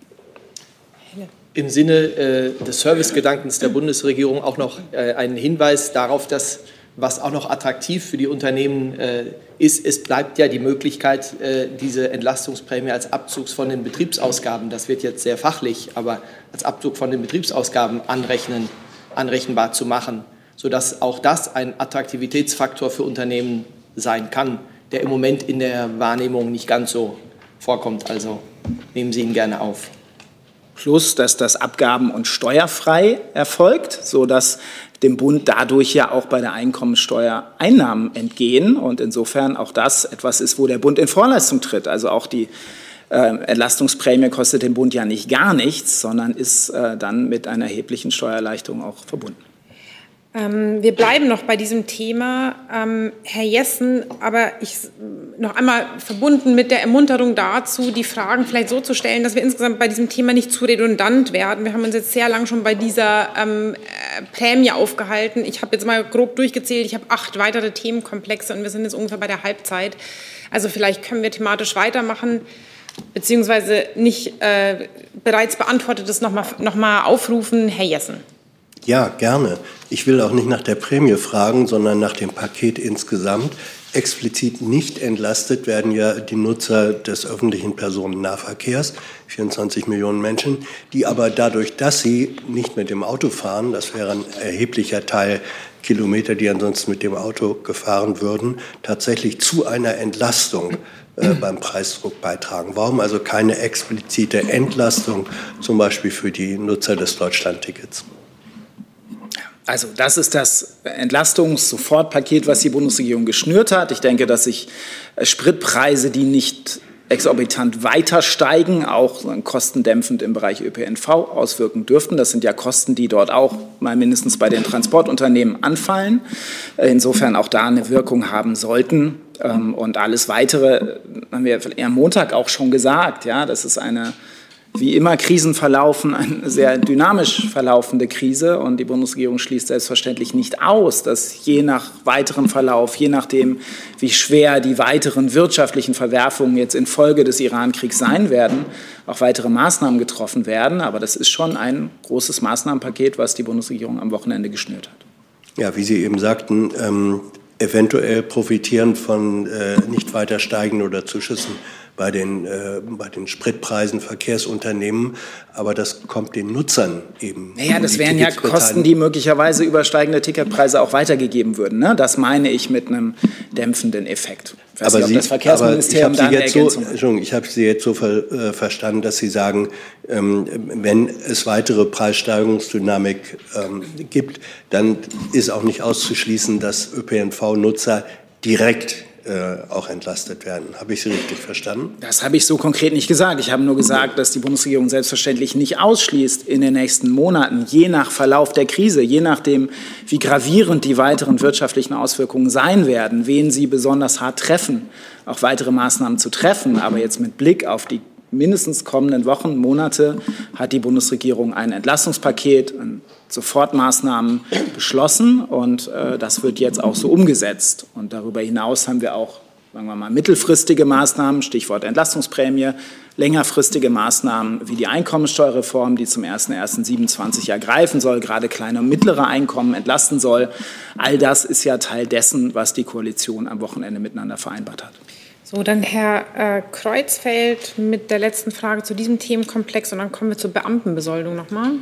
Im Sinne äh, des Servicegedankens der Bundesregierung auch noch äh, einen Hinweis darauf, dass was auch noch attraktiv für die Unternehmen äh, ist, es bleibt ja die Möglichkeit, äh, diese Entlastungsprämie als Abzug von den Betriebsausgaben, das wird jetzt sehr fachlich, aber als Abzug von den Betriebsausgaben anrechnen, anrechenbar zu machen, sodass auch das ein Attraktivitätsfaktor für Unternehmen sein kann, der im Moment in der Wahrnehmung nicht ganz so vorkommt. Also nehmen Sie ihn gerne auf. Plus, dass das abgaben- und steuerfrei erfolgt, sodass dem Bund dadurch ja auch bei der Einkommensteuer Einnahmen entgehen. Und insofern auch das etwas ist, wo der Bund in Vorleistung tritt. Also auch die äh, Entlastungsprämie kostet den Bund ja nicht gar nichts, sondern ist äh, dann mit einer erheblichen Steuererleichterung auch verbunden. Ähm, wir bleiben noch bei diesem Thema, ähm, Herr Jessen, aber ich noch einmal verbunden mit der Ermunterung dazu, die Fragen vielleicht so zu stellen, dass wir insgesamt bei diesem Thema nicht zu redundant werden. Wir haben uns jetzt sehr lang schon bei dieser ähm, äh, Prämie aufgehalten. Ich habe jetzt mal grob durchgezählt, ich habe acht weitere Themenkomplexe und wir sind jetzt ungefähr bei der Halbzeit. Also vielleicht können wir thematisch weitermachen, beziehungsweise nicht äh, bereits beantwortetes noch mal, noch mal aufrufen. Herr Jessen. Ja, gerne. Ich will auch nicht nach der Prämie fragen, sondern nach dem Paket insgesamt. Explizit nicht entlastet werden ja die Nutzer des öffentlichen Personennahverkehrs, vierundzwanzig Millionen Menschen, die aber dadurch, dass sie nicht mit dem Auto fahren, das wäre ein erheblicher Teil Kilometer, die ansonsten mit dem Auto gefahren würden, tatsächlich zu einer Entlastung äh, beim Preisdruck beitragen. Warum also keine explizite Entlastung, zum Beispiel für die Nutzer des Deutschlandtickets? Also das ist das Entlastungssofortpaket, was die Bundesregierung geschnürt hat. Ich denke, dass sich Spritpreise, die nicht exorbitant weiter steigen, auch kostendämpfend im Bereich Ö P N V auswirken dürften. Das sind ja Kosten, die dort auch mal mindestens bei den Transportunternehmen anfallen. Insofern auch da eine Wirkung haben sollten. Und alles Weitere haben wir am Montag auch schon gesagt. Ja, das ist eine wie immer Krisen verlaufen, eine sehr dynamisch verlaufende Krise. Und die Bundesregierung schließt selbstverständlich nicht aus, dass je nach weiterem Verlauf, je nachdem, wie schwer die weiteren wirtschaftlichen Verwerfungen jetzt infolge des Iran-Kriegs sein werden, auch weitere Maßnahmen getroffen werden. Aber das ist schon ein großes Maßnahmenpaket, was die Bundesregierung am Wochenende geschnürt hat. Ja, wie Sie eben sagten, ähm, eventuell profitieren von äh, nicht weiter steigenden oder Zuschüssen bei den, äh, bei den Spritpreisen, Verkehrsunternehmen, aber das kommt den Nutzern eben. Naja, das wären ja Kosten, die möglicherweise über steigende Ticketpreise auch weitergegeben würden. Ne? Das meine ich mit einem dämpfenden Effekt. Ich weiß aber nicht, ob Sie, das Verkehrsministerium aber ich da eine habe Sie, Ergänzung so, ich hab Sie jetzt so ver, äh, verstanden, dass Sie sagen, ähm, wenn es weitere Preissteigerungsdynamik ähm, gibt, dann ist auch nicht auszuschließen, dass Ö P N V-Nutzer direkt Äh, auch entlastet werden. Habe ich Sie richtig verstanden? Das habe ich so konkret nicht gesagt. Ich habe nur gesagt, dass die Bundesregierung selbstverständlich nicht ausschließt, in den nächsten Monaten, je nach Verlauf der Krise, je nachdem, wie gravierend die weiteren wirtschaftlichen Auswirkungen sein werden, wen sie besonders hart treffen, auch weitere Maßnahmen zu treffen. Aber jetzt mit Blick auf die mindestens kommenden Wochen, Monate hat die Bundesregierung ein Entlastungspaket, ein Sofortmaßnahmen beschlossen und äh, das wird jetzt auch so umgesetzt. Und darüber hinaus haben wir auch sagen wir mal, mittelfristige Maßnahmen, Stichwort Entlastungsprämie, längerfristige Maßnahmen wie die Einkommensteuerreform, die zum ersten ersten siebenundzwanzig ergreifen soll, gerade kleine und mittlere Einkommen entlasten soll. All das ist ja Teil dessen, was die Koalition am Wochenende miteinander vereinbart hat. So, dann Herr äh, Kreuzfeld mit der letzten Frage zu diesem Themenkomplex und dann kommen wir zur Beamtenbesoldung nochmal.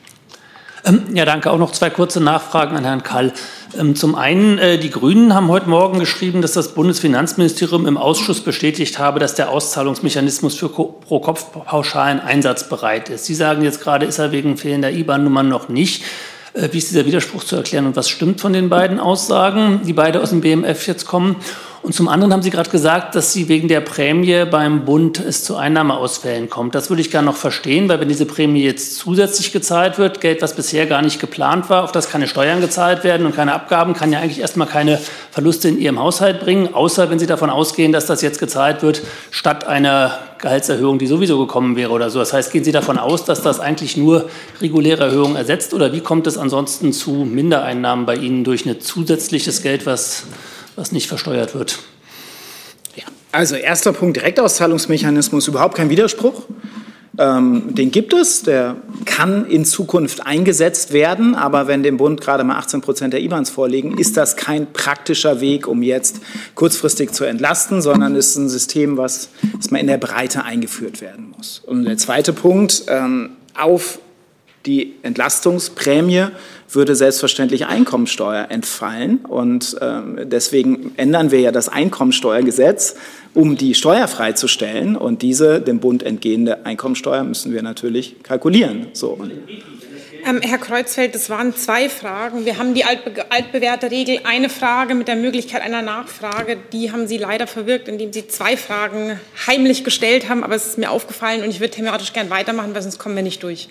Ja, danke. Auch noch zwei kurze Nachfragen an Herrn Kall. Zum einen, die Grünen haben heute Morgen geschrieben, dass das Bundesfinanzministerium im Ausschuss bestätigt habe, dass der Auszahlungsmechanismus für Pro-Kopf-Pauschalen einsatzbereit ist. Sie sagen jetzt gerade, ist er wegen fehlender I B A N-Nummern noch nicht. Wie ist dieser Widerspruch zu erklären und was stimmt von den beiden Aussagen, die beide aus dem B M F jetzt kommen? Und zum anderen haben Sie gerade gesagt, dass Sie wegen der Prämie beim Bund es zu Einnahmeausfällen kommt. Das würde ich gerne noch verstehen, weil wenn diese Prämie jetzt zusätzlich gezahlt wird, Geld, was bisher gar nicht geplant war, auf das keine Steuern gezahlt werden und keine Abgaben, kann ja eigentlich erstmal keine Verluste in Ihrem Haushalt bringen, außer wenn Sie davon ausgehen, dass das jetzt gezahlt wird, statt einer Gehaltserhöhung, die sowieso gekommen wäre oder so. Das heißt, gehen Sie davon aus, dass das eigentlich nur reguläre Erhöhungen ersetzt oder wie kommt es ansonsten zu Mindereinnahmen bei Ihnen durch ein zusätzliches Geld, was was nicht versteuert wird? Ja, also erster Punkt, Direktauszahlungsmechanismus, überhaupt kein Widerspruch. Ähm, den gibt es, der kann in Zukunft eingesetzt werden, aber wenn dem Bund gerade mal achtzehn Prozent der I B A Ns vorliegen, ist das kein praktischer Weg, um jetzt kurzfristig zu entlasten, sondern ist ein System, was, was mal in der Breite eingeführt werden muss. Und der zweite Punkt, ähm, auf die Entlastungsprämie würde selbstverständlich Einkommensteuer entfallen. Und ähm, deswegen ändern wir ja das Einkommensteuergesetz, um die steuerfrei zu stellen. Und diese dem Bund entgehende Einkommensteuer müssen wir natürlich kalkulieren. So. Ähm, Herr Kreuzfeld, das waren zwei Fragen. Wir haben die altbe altbewährte Regel, eine Frage mit der Möglichkeit einer Nachfrage. Die haben Sie leider verwirkt, indem Sie zwei Fragen heimlich gestellt haben. Aber es ist mir aufgefallen und ich würde thematisch gern weitermachen, weil sonst kommen wir nicht durch.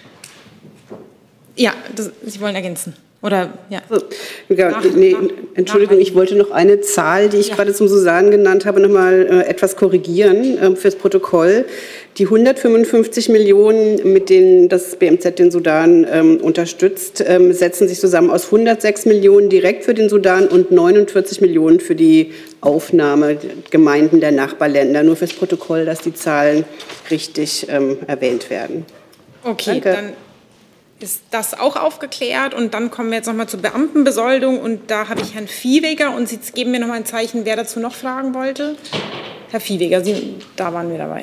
Ja, das, Sie wollen ergänzen. Oder, ja. ja nach, nee, nach, Entschuldigung, ich wollte noch eine Zahl, die ich ja. gerade zum Susan genannt habe, noch mal äh, etwas korrigieren äh, fürs Protokoll. Die hundertfünfundfünfzig Millionen, mit denen das B M Z den Sudan ähm, unterstützt, ähm, setzen sich zusammen aus hundertsechs Millionen direkt für den Sudan und neunundvierzig Millionen für die Aufnahmegemeinden der Nachbarländer. Nur fürs Protokoll, dass die Zahlen richtig ähm, erwähnt werden. Okay, Danke. Dann ist das auch aufgeklärt und dann kommen wir jetzt noch mal zur Beamtenbesoldung und da habe ich Herrn Viehweger und Sie geben mir noch mal ein Zeichen, wer dazu noch fragen wollte. Herr Viehweger, Sie, da waren wir dabei.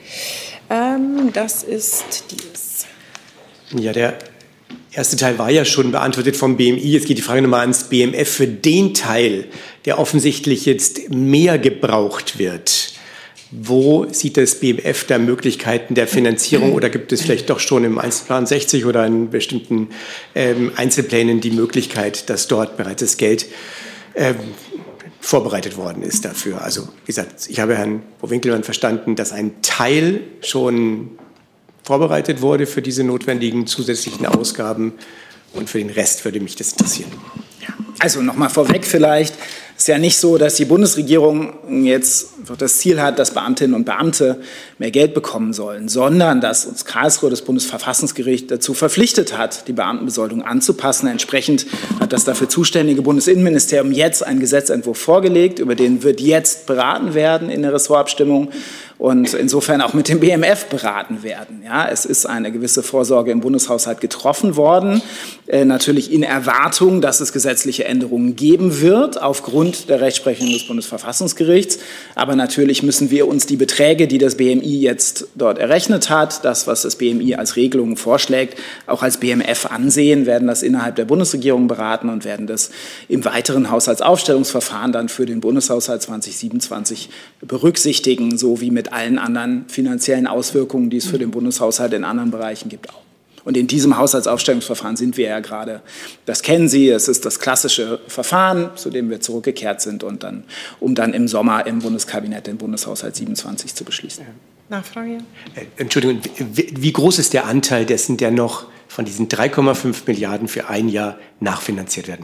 Ähm, das ist dieses. Ja, der erste Teil war ja schon beantwortet vom B M I. Jetzt geht die Frage nochmal ans B M F für den Teil, der offensichtlich jetzt mehr gebraucht wird. Wo sieht das B M F da Möglichkeiten der Finanzierung oder gibt es vielleicht doch schon im Einzelplan sechzig oder in bestimmten ähm, Einzelplänen die Möglichkeit, dass dort bereits das Geld ähm, vorbereitet worden ist dafür? Also wie gesagt, ich habe Herrn Winkelmann verstanden, dass ein Teil schon vorbereitet wurde für diese notwendigen zusätzlichen Ausgaben und für den Rest würde mich das interessieren. Also noch mal vorweg vielleicht. Es ist ja nicht so, dass die Bundesregierung jetzt das Ziel hat, dass Beamtinnen und Beamte mehr Geld bekommen sollen, sondern dass uns Karlsruhe, das Bundesverfassungsgericht, dazu verpflichtet hat, die Beamtenbesoldung anzupassen. Entsprechend hat das dafür zuständige Bundesinnenministerium jetzt einen Gesetzentwurf vorgelegt, über den wird jetzt beraten werden in der Ressortabstimmung und insofern auch mit dem B M F beraten werden. Ja, es ist eine gewisse Vorsorge im Bundeshaushalt getroffen worden, äh, natürlich in Erwartung, dass es gesetzliche Änderungen geben wird, aufgrund der Rechtsprechung des Bundesverfassungsgerichts. Aber natürlich müssen wir uns die Beträge, die das B M I jetzt dort errechnet hat, das, was das B M I als Regelungen vorschlägt, auch als B M F ansehen, werden das innerhalb der Bundesregierung beraten und werden das im weiteren Haushaltsaufstellungsverfahren dann für den Bundeshaushalt zwanzig siebenundzwanzig berücksichtigen, so wie mit allen anderen finanziellen Auswirkungen, die es für den Bundeshaushalt in anderen Bereichen gibt, auch. Und in diesem Haushaltsaufstellungsverfahren sind wir ja gerade, das kennen Sie, es ist das klassische Verfahren, zu dem wir zurückgekehrt sind, und dann, um dann im Sommer im Bundeskabinett den Bundeshaushalt siebenundzwanzig zu beschließen. Nachfrage? Ja. Entschuldigung, wie groß ist der Anteil dessen, der noch von diesen drei Komma fünf Milliarden für ein Jahr nachfinanziert werden muss?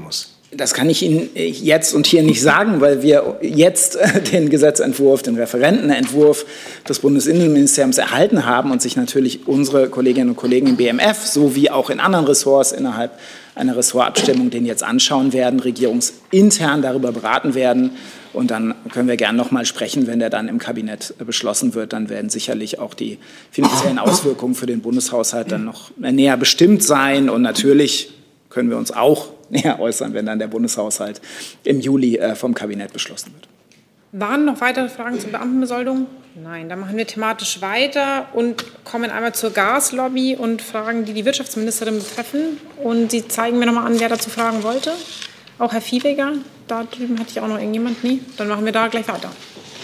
Das kann ich Ihnen jetzt und hier nicht sagen, weil wir jetzt den Gesetzentwurf, den Referentenentwurf des Bundesinnenministeriums erhalten haben und sich natürlich unsere Kolleginnen und Kollegen im B M F sowie auch in anderen Ressorts innerhalb einer Ressortabstimmung den jetzt anschauen werden, regierungsintern darüber beraten werden. Und dann können wir gerne noch mal sprechen, wenn der dann im Kabinett beschlossen wird. Dann werden sicherlich auch die finanziellen Auswirkungen für den Bundeshaushalt dann noch näher bestimmt sein. Und natürlich können wir uns auch näher äußern, wenn dann der Bundeshaushalt im Juli äh, vom Kabinett beschlossen wird. Waren noch weitere Fragen zur Beamtenbesoldung? Nein, dann machen wir thematisch weiter und kommen einmal zur Gaslobby und Fragen, die die Wirtschaftsministerin betreffen. Und Sie zeigen mir noch mal an, wer dazu fragen wollte. Auch Herr Viehweger. Da drüben hatte ich auch noch irgendjemand. Nee, dann machen wir da gleich weiter.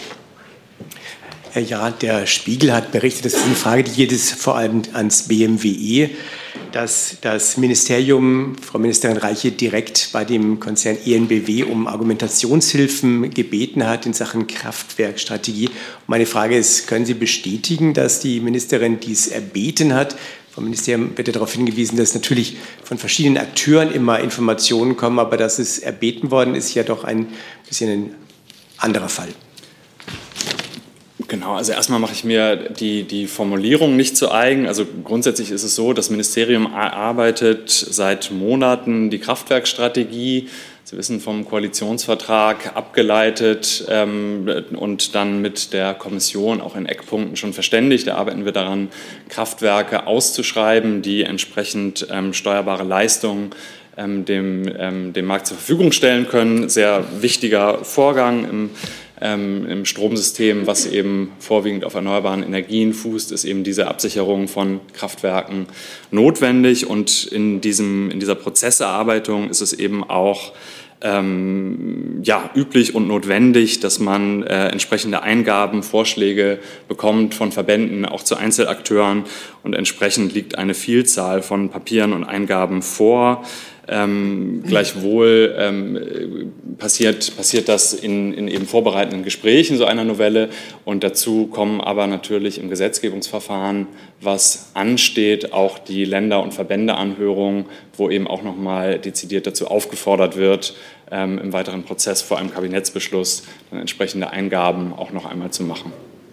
Ja, der Spiegel hat berichtet, das ist eine Frage, die geht es vor allem ans B M W E, dass das Ministerium, Frau Ministerin Reiche, direkt bei dem Konzern E N B W um Argumentationshilfen gebeten hat in Sachen Kraftwerkstrategie. Und meine Frage ist, können Sie bestätigen, dass die Ministerin dies erbeten hat? Vom Ministerium wird ja darauf hingewiesen, dass natürlich von verschiedenen Akteuren immer Informationen kommen, aber dass es erbeten worden ist, ja doch ein bisschen ein anderer Fall. Genau, also erstmal mache ich mir die, die Formulierung nicht zu eigen. Also grundsätzlich ist es so, das Ministerium arbeitet seit Monaten die Kraftwerkstrategie. Sie wissen, vom Koalitionsvertrag abgeleitet ähm, und dann mit der Kommission auch in Eckpunkten schon verständigt. Da arbeiten wir daran, Kraftwerke auszuschreiben, die entsprechend ähm, steuerbare Leistungen ähm, dem, ähm, dem Markt zur Verfügung stellen können. Sehr wichtiger Vorgang im Ähm, im Stromsystem, was eben vorwiegend auf erneuerbaren Energien fußt, ist eben diese Absicherung von Kraftwerken notwendig. Und in, diesem, in dieser Prozesserarbeitung ist es eben auch ähm, ja, üblich und notwendig, dass man äh, entsprechende Eingaben, Vorschläge bekommt von Verbänden, auch zu Einzelakteuren. Und entsprechend liegt eine Vielzahl von Papieren und Eingaben vor. Ähm, gleichwohl ähm, passiert, passiert das in, in eben vorbereitenden Gesprächen so einer Novelle, und dazu kommen aber natürlich im Gesetzgebungsverfahren, was ansteht, auch die Länder- und Verbändeanhörungen, wo eben auch noch mal dezidiert dazu aufgefordert wird, ähm, im weiteren Prozess vor einem Kabinettsbeschluss dann entsprechende Eingaben auch noch einmal zu machen.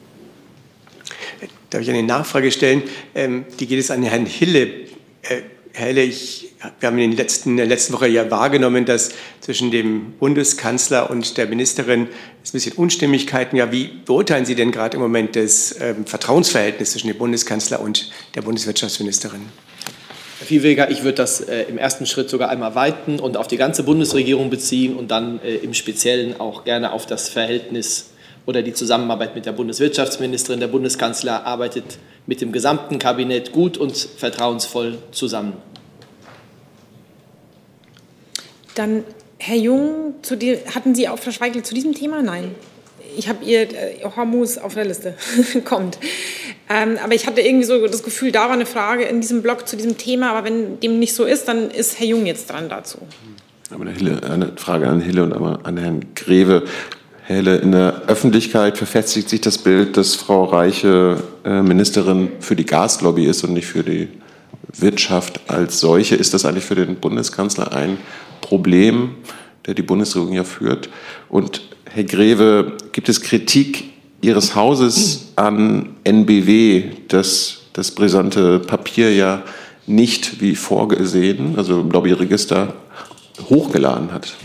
Darf ich eine Nachfrage stellen? Ähm, die geht es an Herrn Hille. Äh, Herr Hille, ich, wir haben in, den letzten, in der letzten Woche ja wahrgenommen, dass zwischen dem Bundeskanzler und der Ministerin es ein bisschen Unstimmigkeiten. Ja, wie beurteilen Sie denn gerade im Moment das ähm, Vertrauensverhältnis zwischen dem Bundeskanzler und der Bundeswirtschaftsministerin? Herr Viehweger, ich würde das äh, im ersten Schritt sogar einmal weiten und auf die ganze Bundesregierung beziehen und dann äh, im Speziellen auch gerne auf das Verhältnis oder die Zusammenarbeit mit der Bundeswirtschaftsministerin. Der Bundeskanzler arbeitet mit dem gesamten Kabinett gut und vertrauensvoll zusammen. Dann, Herr Jung, zu dir, hatten Sie auch, Frau Schweigel, zu diesem Thema? Nein. Ich habe Ihr äh, Hormus auf der Liste. Kommt. Ähm, aber ich hatte irgendwie so das Gefühl, da war eine Frage in diesem Blog zu diesem Thema. Aber wenn dem nicht so ist, dann ist Herr Jung jetzt dran dazu. Aber eine, Hille, eine Frage an Hille und an Herrn Greve. Herr Hille, in der Öffentlichkeit verfestigt sich das Bild, dass Frau Reiche äh, Ministerin für die Gaslobby ist und nicht für die Wirtschaft als solche. Ist das eigentlich für den Bundeskanzler ein Problem, der die Bundesregierung ja führt? Und Herr Greve, gibt es Kritik Ihres Hauses an N B W, dass das brisante Papier ja nicht wie vorgesehen, also im Lobbyregister, hochgeladen hat?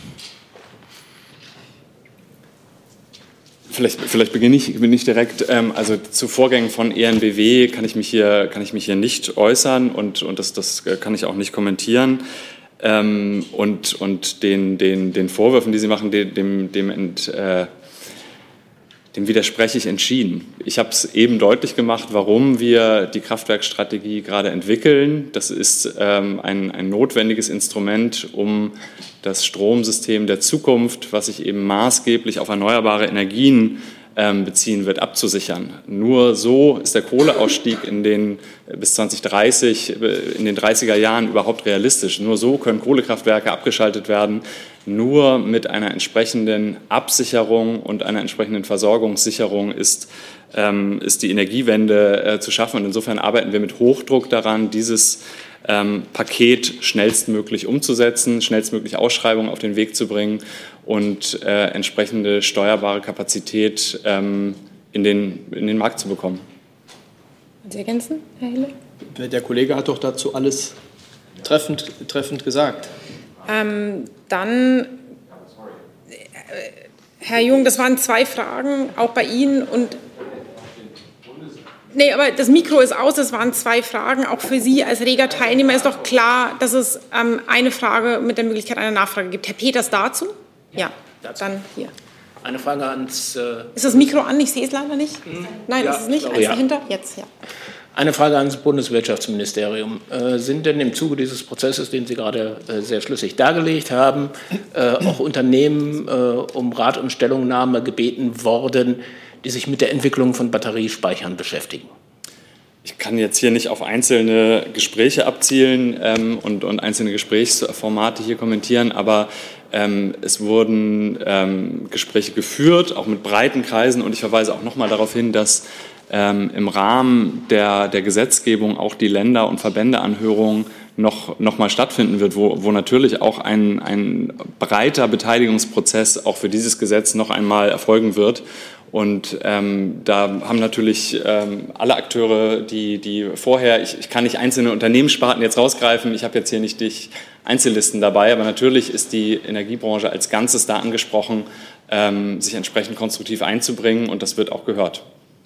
Vielleicht, vielleicht beginne ich, bin ich direkt. Ähm, also zu Vorgängen von E N B W kann ich mich hier, kann ich mich hier nicht äußern, und, und das, das kann ich auch nicht kommentieren. Ähm, und und den, den, den Vorwürfen, die Sie machen, dem, dem, ent, äh, dem widerspreche ich entschieden. Ich habe es eben deutlich gemacht, warum wir die Kraftwerkstrategie gerade entwickeln. Das ist ähm, ein, ein notwendiges Instrument, um das Stromsystem der Zukunft, was sich eben maßgeblich auf erneuerbare Energien ähm, beziehen wird, abzusichern. Nur so ist der Kohleausstieg in den, bis zwanzig dreißig, in den dreißiger Jahren überhaupt realistisch. Nur so können Kohlekraftwerke abgeschaltet werden. Nur mit einer entsprechenden Absicherung und einer entsprechenden Versorgungssicherung ist, ähm, ist die Energiewende äh, zu schaffen. Und insofern arbeiten wir mit Hochdruck daran, dieses ähm, Paket schnellstmöglich umzusetzen, schnellstmöglich Ausschreibungen auf den Weg zu bringen und äh, entsprechende steuerbare Kapazität ähm, in, den, in den Markt zu bekommen. Sie ergänzen, Herr Hille? Der Kollege hat doch dazu alles treffend, treffend gesagt. Ähm, dann, äh, Herr Jung, das waren zwei Fragen, auch bei Ihnen. Und nee, aber das Mikro ist aus, es waren zwei Fragen. Auch für Sie als reger Teilnehmer ist doch klar, dass es ähm, eine Frage mit der Möglichkeit einer Nachfrage gibt. Herr Peters dazu? Ja, dann hier. Eine Frage ans... Äh ist das Mikro an? Ich sehe es leider nicht. Nein, ja, ist es nicht. glaube, Eins ja. dahinter? Jetzt, ja. Eine Frage ans Bundeswirtschaftsministerium. Äh, sind denn im Zuge dieses Prozesses, den Sie gerade äh, sehr schlüssig dargelegt haben, äh, auch Unternehmen äh, um Rat und Stellungnahme gebeten worden, die sich mit der Entwicklung von Batteriespeichern beschäftigen? Ich kann jetzt hier nicht auf einzelne Gespräche abzielen ähm, und, und einzelne Gesprächsformate hier kommentieren, aber ähm, es wurden ähm, Gespräche geführt, auch mit breiten Kreisen, und ich verweise auch noch mal darauf hin, dass ähm, im Rahmen der, der Gesetzgebung auch die Länder- und Verbändeanhörung noch, noch mal stattfinden wird, wo, wo natürlich auch ein, ein breiter Beteiligungsprozess auch für dieses Gesetz noch einmal erfolgen wird. Und ähm, da haben natürlich ähm, alle Akteure, die, die vorher, ich, ich kann nicht einzelne Unternehmenssparten jetzt rausgreifen, ich habe jetzt hier nicht die Einzellisten dabei, aber natürlich ist die Energiebranche als Ganzes da angesprochen, ähm, sich entsprechend konstruktiv einzubringen, und das wird auch gehört.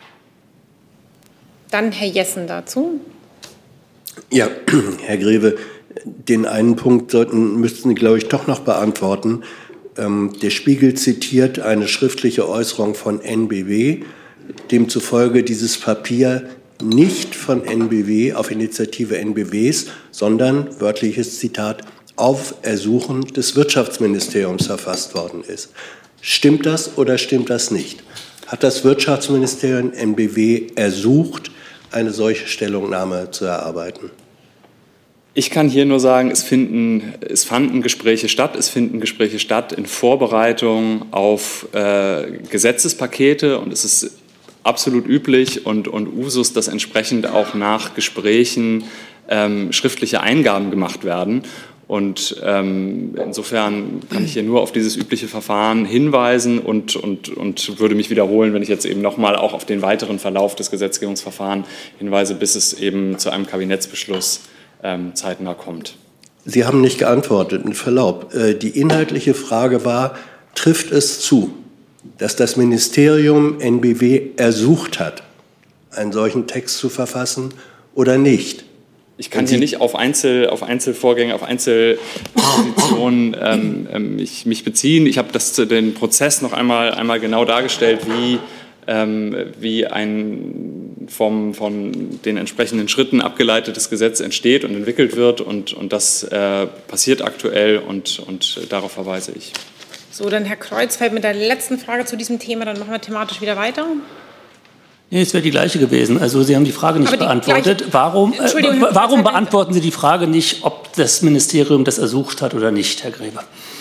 Dann Herr Jessen dazu. Ja, Herr Greve, den einen Punkt sollten, müssten Sie, glaube ich, doch noch beantworten. Der Spiegel zitiert eine schriftliche Äußerung von N B W, demzufolge dieses Papier nicht von N B W auf Initiative N B Ws, sondern, wörtliches Zitat, auf Ersuchen des Wirtschaftsministeriums verfasst worden ist. Stimmt das oder stimmt das nicht? Hat das Wirtschaftsministerium N B W ersucht, eine solche Stellungnahme zu erarbeiten? Ich kann hier nur sagen, es, finden, es fanden Gespräche statt. Es finden Gespräche statt in Vorbereitung auf äh, Gesetzespakete. Und es ist absolut üblich und, und Usus, dass entsprechend auch nach Gesprächen ähm, schriftliche Eingaben gemacht werden. Und ähm, insofern kann ich hier nur auf dieses übliche Verfahren hinweisen und, und, und würde mich wiederholen, wenn ich jetzt eben nochmal auch auf den weiteren Verlauf des Gesetzgebungsverfahrens hinweise, bis es eben zu einem Kabinettsbeschluss ähm, zeitnah kommt. Sie haben nicht geantwortet, mit Verlaub. Äh, die inhaltliche Frage war, trifft es zu, dass das Ministerium N B W ersucht hat, einen solchen Text zu verfassen oder nicht? Ich kann hier nicht auf, Einzel, auf Einzelvorgänge, auf Einzelpositionen ähm, ähm, mich, mich beziehen. Ich habe das, den Prozess noch einmal, einmal genau dargestellt, wie, ähm, wie ein vom, von den entsprechenden Schritten abgeleitetes Gesetz entsteht und entwickelt wird. Und, und das äh, passiert aktuell, und, und darauf verweise ich. So, dann Herr Kreuzfeld mit der letzten Frage zu diesem Thema. Dann machen wir thematisch wieder weiter. Nee, es wäre die gleiche gewesen. Also Sie haben die Frage nicht beantwortet. Gleiche, warum äh, warum beantworten Sie die Frage nicht, ob das Ministerium das ersucht hat oder nicht, Herr Greve?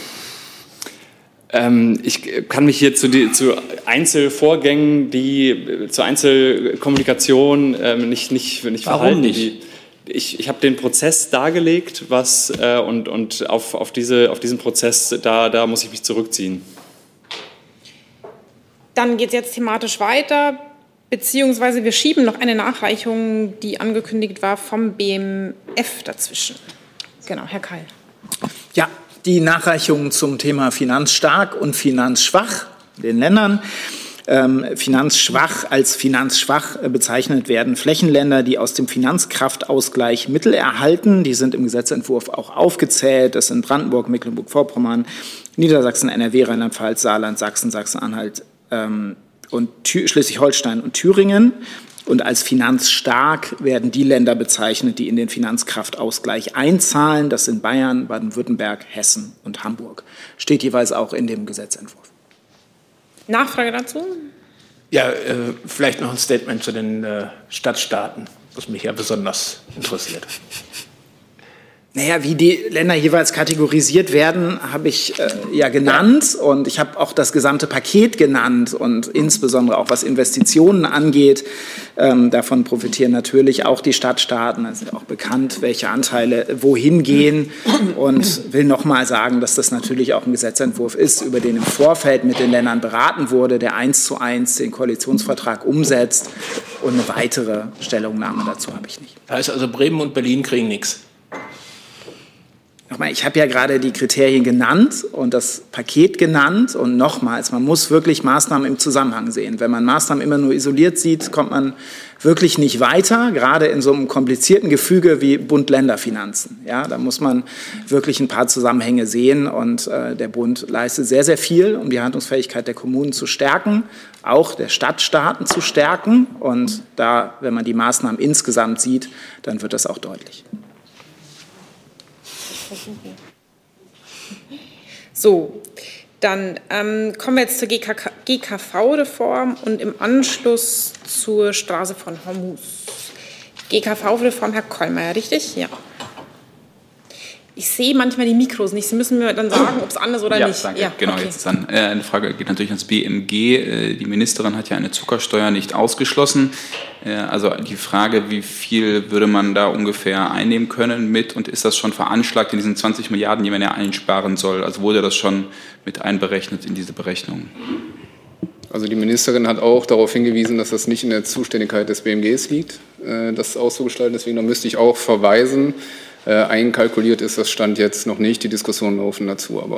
Ähm, ich kann mich hier zu, die, zu Einzelvorgängen, die zur Einzelkommunikation ähm, nicht, nicht, nicht warum verhalten. Nicht? Die, ich ich habe den Prozess dargelegt, was, äh, und, und auf, auf, diese, auf diesen Prozess, da, da muss ich mich zurückziehen. Dann geht es jetzt thematisch weiter. Beziehungsweise wir schieben noch eine Nachreichung, die angekündigt war, vom B M F dazwischen. Genau, Herr Keil. Ja, die Nachreichungen zum Thema finanzstark und finanzschwach in den Ländern. Ähm, finanzschwach als finanzschwach bezeichnet werden Flächenländer, die aus dem Finanzkraftausgleich Mittel erhalten. Die sind im Gesetzentwurf auch aufgezählt. Das sind Brandenburg, Mecklenburg-Vorpommern, Niedersachsen, N R W, Rheinland-Pfalz, Saarland, Sachsen, Sachsen-Anhalt, ähm, und Schleswig-Holstein und Thüringen. Und als finanzstark werden die Länder bezeichnet, die in den Finanzkraftausgleich einzahlen. Das sind Bayern, Baden-Württemberg, Hessen und Hamburg. Steht jeweils auch in dem Gesetzentwurf. Nachfrage dazu? Ja, äh, vielleicht noch ein Statement zu den äh, Stadtstaaten, was mich ja besonders interessiert. Naja, wie die Länder jeweils kategorisiert werden, habe ich äh, ja genannt und ich habe auch das gesamte Paket genannt und insbesondere auch was Investitionen angeht. Ähm, davon profitieren natürlich auch die Stadtstaaten. Es ist ja auch bekannt, welche Anteile wohin gehen und will noch mal sagen, dass das natürlich auch ein Gesetzentwurf ist, über den im Vorfeld mit den Ländern beraten wurde, der eins zu eins den Koalitionsvertrag umsetzt und eine weitere Stellungnahme dazu habe ich nicht. Heißt also, Bremen und Berlin kriegen nichts. Ich habe ja gerade die Kriterien genannt und das Paket genannt und nochmals, man muss wirklich Maßnahmen im Zusammenhang sehen. Wenn man Maßnahmen immer nur isoliert sieht, kommt man wirklich nicht weiter, gerade in so einem komplizierten Gefüge wie Bund-Länder-Finanzen. Ja, da muss man wirklich ein paar Zusammenhänge sehen und äh, der Bund leistet sehr, sehr viel, um die Handlungsfähigkeit der Kommunen zu stärken, auch der Stadtstaaten zu stärken und da, wenn man die Maßnahmen insgesamt sieht, dann wird das auch deutlich. So, dann ähm, kommen wir jetzt zur G K V-Reform und im Anschluss zur Straße von Hormuz. G K V-Reform, Herr Kollmeier, richtig? Ja. Ich sehe manchmal die Mikros nicht. Sie müssen mir dann sagen, ob es anders oder ja, nicht. Danke. Ja, genau, okay. Jetzt ist dann. Äh, eine Frage geht natürlich ans B M G. Äh, die Ministerin hat ja eine Zuckersteuer nicht ausgeschlossen. Äh, also die Frage, wie viel würde man da ungefähr einnehmen können mit und ist das schon veranschlagt in diesen zwanzig Milliarden, die man ja einsparen soll? Also wurde das schon mit einberechnet in diese Berechnungen? Also die Ministerin hat auch darauf hingewiesen, dass das nicht in der Zuständigkeit des B M Gs liegt, äh, das auszugestalten. Deswegen da müsste ich auch verweisen. Äh, einkalkuliert ist das Stand jetzt noch nicht. Die Diskussionen laufen dazu, aber.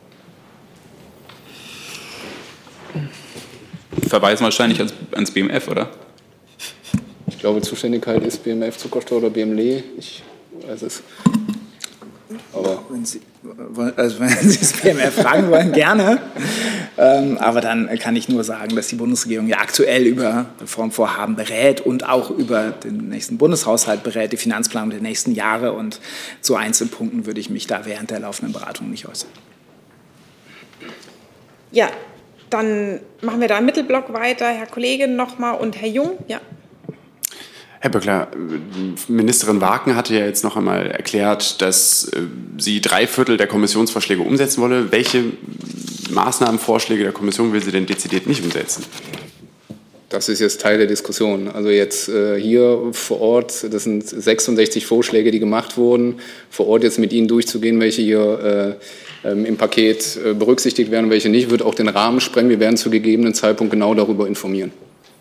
Verweisen wahrscheinlich ans, ans B M F, oder? Ich glaube, Zuständigkeit ist B M F Zuckersteuer oder B M L E. Ich weiß es. Aber wenn Sie, also wenn Sie das B M F fragen wollen, gerne. Ähm, aber dann kann ich nur sagen, dass die Bundesregierung ja aktuell über Reformvorhaben berät und auch über den nächsten Bundeshaushalt berät, die Finanzplanung der nächsten Jahre. Und zu Einzelpunkten würde ich mich da während der laufenden Beratung nicht äußern. Ja, dann machen wir da einen Mittelblock weiter. Herr Kollege nochmal und Herr Jung. Ja. Herr Böckler, Ministerin Waken hatte ja jetzt noch einmal erklärt, dass sie drei Viertel der Kommissionsvorschläge umsetzen wolle. Welche Maßnahmenvorschläge der Kommission will sie denn dezidiert nicht umsetzen? das ist jetzt Teil der Diskussion. Also jetzt äh, hier vor Ort, das sind sechsundsechzig Vorschläge, die gemacht wurden, vor Ort jetzt mit Ihnen durchzugehen, welche hier äh, ähm, im Paket äh, berücksichtigt werden und welche nicht, wird auch den Rahmen sprengen. Wir werden zu gegebenen Zeitpunkt genau darüber informieren.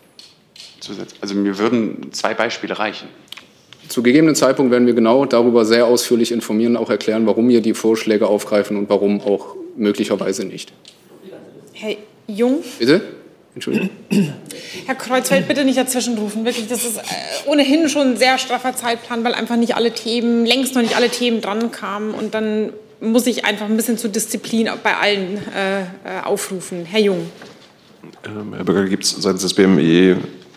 Also mir würden zwei Beispiele reichen. Zu gegebenen Zeitpunkt werden wir genau darüber sehr ausführlich informieren, auch erklären, warum wir die Vorschläge aufgreifen und warum auch möglicherweise nicht. Herr Jung? Bitte? Entschuldigung. Herr Kreuzfeld, bitte nicht dazwischen rufen. Wirklich, das ist ohnehin schon ein sehr straffer Zeitplan, weil einfach nicht alle Themen, längst noch nicht alle Themen dran kamen. Und dann muss ich einfach ein bisschen zur Disziplin bei allen äh, aufrufen. Herr Jung. Ähm, Herr Böckler, gibt es seitens des B M E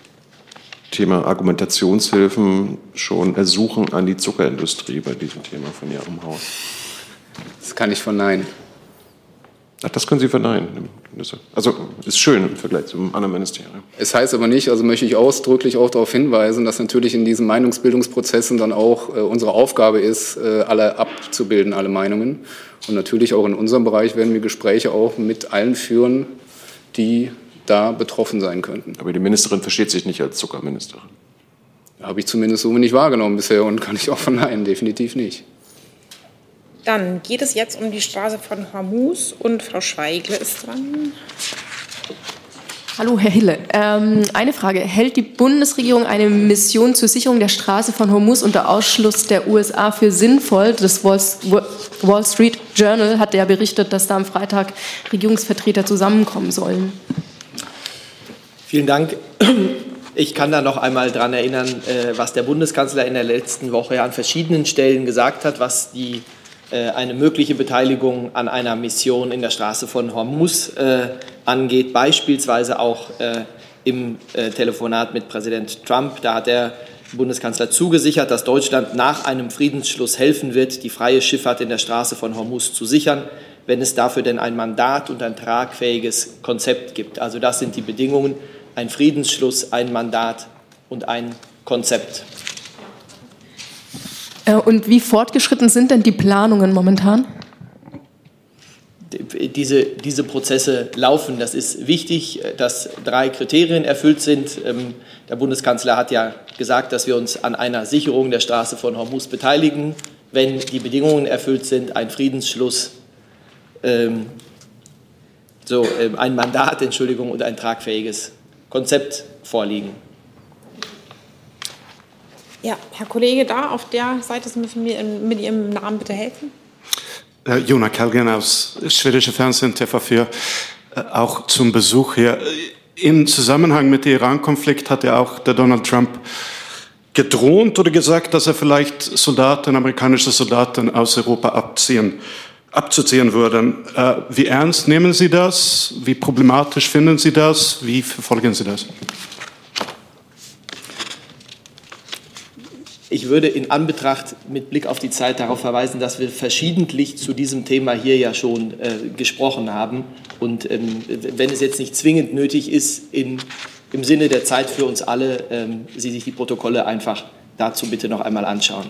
Thema Argumentationshilfen schon Ersuchen an die Zuckerindustrie bei diesem Thema von Ihrem Haus? Das kann ich verneinen. Ach, das können Sie verneinen. Also ist schön im Vergleich zum anderen Ministerium. Es heißt aber nicht, also möchte ich ausdrücklich auch darauf hinweisen, dass natürlich in diesen Meinungsbildungsprozessen dann auch äh, unsere Aufgabe ist, äh, alle abzubilden, alle Meinungen. Und natürlich auch in unserem Bereich werden wir Gespräche auch mit allen führen, die da betroffen sein könnten. Aber die Ministerin versteht sich nicht als Zuckerministerin. Habe ich zumindest so nicht wahrgenommen bisher und kann ich auch verneinen, definitiv nicht. Dann geht es jetzt um die Straße von Hormuz und Frau Schweigle ist dran. Hallo, Herr Hille. Ähm, eine Frage. Hält die Bundesregierung eine Mission zur Sicherung der Straße von Hormuz unter Ausschluss der U S A für sinnvoll? Das Wall Street Journal hat ja berichtet, dass da am Freitag Regierungsvertreter zusammenkommen sollen. Vielen Dank. Ich kann da noch einmal daran erinnern, was der Bundeskanzler in der letzten Woche an verschiedenen Stellen gesagt hat, was die, eine mögliche Beteiligung an einer Mission in der Straße von Hormuz angeht, beispielsweise auch im Telefonat mit Präsident Trump. Da hat der Bundeskanzler zugesichert, dass Deutschland nach einem Friedensschluss helfen wird, die freie Schifffahrt in der Straße von Hormuz zu sichern, wenn es dafür denn ein Mandat und ein tragfähiges Konzept gibt. Also das sind die Bedingungen. Ein Friedensschluss, ein Mandat und ein Konzept. Und wie fortgeschritten sind denn die Planungen momentan? Diese, diese Prozesse laufen. Das ist wichtig, dass drei Kriterien erfüllt sind. Der Bundeskanzler hat ja gesagt, dass wir uns an einer Sicherung der Straße von Hormuz beteiligen, wenn die Bedingungen erfüllt sind, ein Friedensschluss, ähm, so, ähm, ein Mandat, Entschuldigung, und ein tragfähiges Konzept vorliegen. Ja, Herr Kollege, da auf der Seite müssen wir mit Ihrem Namen bitte helfen. Äh, Jona Kellgren aus schwedische Fernsehen T V vier, äh, auch zum Besuch hier. Im Zusammenhang mit dem Iran-Konflikt hat ja auch der Donald Trump gedroht oder gesagt, dass er vielleicht Soldaten, amerikanische Soldaten aus Europa abziehen, abzuziehen würden. Äh, wie ernst nehmen Sie das? Wie problematisch finden Sie das? Wie verfolgen Sie das? Ich würde in Anbetracht mit Blick auf die Zeit darauf verweisen, dass wir verschiedentlich zu diesem Thema hier ja schon äh, gesprochen haben. Und ähm, wenn es jetzt nicht zwingend nötig ist, in, im Sinne der Zeit für uns alle, ähm, Sie sich die Protokolle einfach dazu bitte noch einmal anschauen.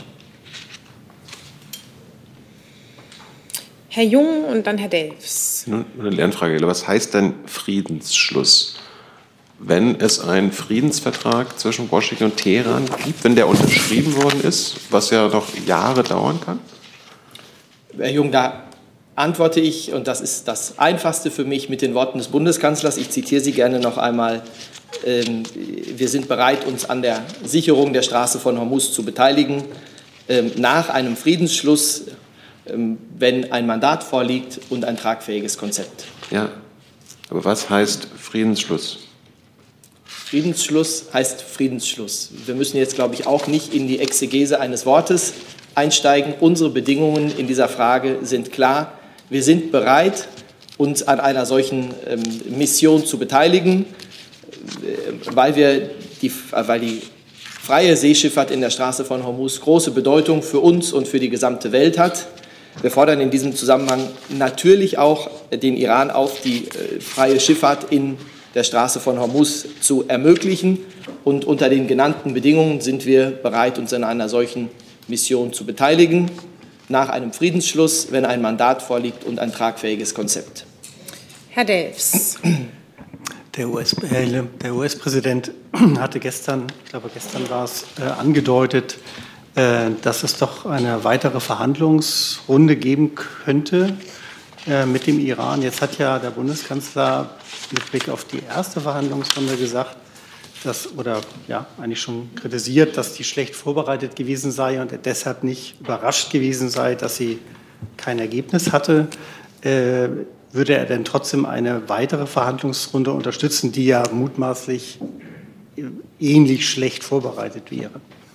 Herr Jung und dann Herr Delfs. Nur eine Lernfrage. Was heißt denn Friedensschluss? Wenn es einen Friedensvertrag zwischen Washington und Teheran gibt, wenn der unterschrieben worden ist, was ja noch Jahre dauern kann? Herr Jung, da antworte ich, und das ist das Einfachste für mich, mit den Worten des Bundeskanzlers. Ich zitiere sie gerne noch einmal. Ähm, wir sind bereit, uns an der Sicherung der Straße von Hormuz zu beteiligen. Ähm, nach einem Friedensschluss, ähm, wenn ein Mandat vorliegt und ein tragfähiges Konzept. Ja, aber was heißt Friedensschluss? Friedensschluss heißt Friedensschluss. Wir müssen jetzt, glaube ich, auch nicht in die Exegese eines Wortes einsteigen. Unsere Bedingungen in dieser Frage sind klar. Wir sind bereit, uns an einer solchen ähm, Mission zu beteiligen, äh, weil, wir die, äh, weil die freie Seeschifffahrt in der Straße von Hormuz große Bedeutung für uns und für die gesamte Welt hat. Wir fordern in diesem Zusammenhang natürlich auch den Iran auf, die äh, freie Schifffahrt in der Straße von Hormuz zu ermöglichen. Und unter den genannten Bedingungen sind wir bereit, uns an einer solchen Mission zu beteiligen, nach einem Friedensschluss, wenn ein Mandat vorliegt und ein tragfähiges Konzept. Herr Delfs. Der U S-Präsident hatte gestern, ich glaube gestern war es, äh, angedeutet, äh, dass es doch eine weitere Verhandlungsrunde geben könnte äh, mit dem Iran. Jetzt hat ja der Bundeskanzler mit Blick auf die erste Verhandlungsrunde gesagt, dass, oder ja, eigentlich schon kritisiert, dass die schlecht vorbereitet gewesen sei und er deshalb nicht überrascht gewesen sei, dass sie kein Ergebnis hatte. Äh, würde er denn trotzdem eine weitere Verhandlungsrunde unterstützen, die ja mutmaßlich ähnlich schlecht vorbereitet wäre?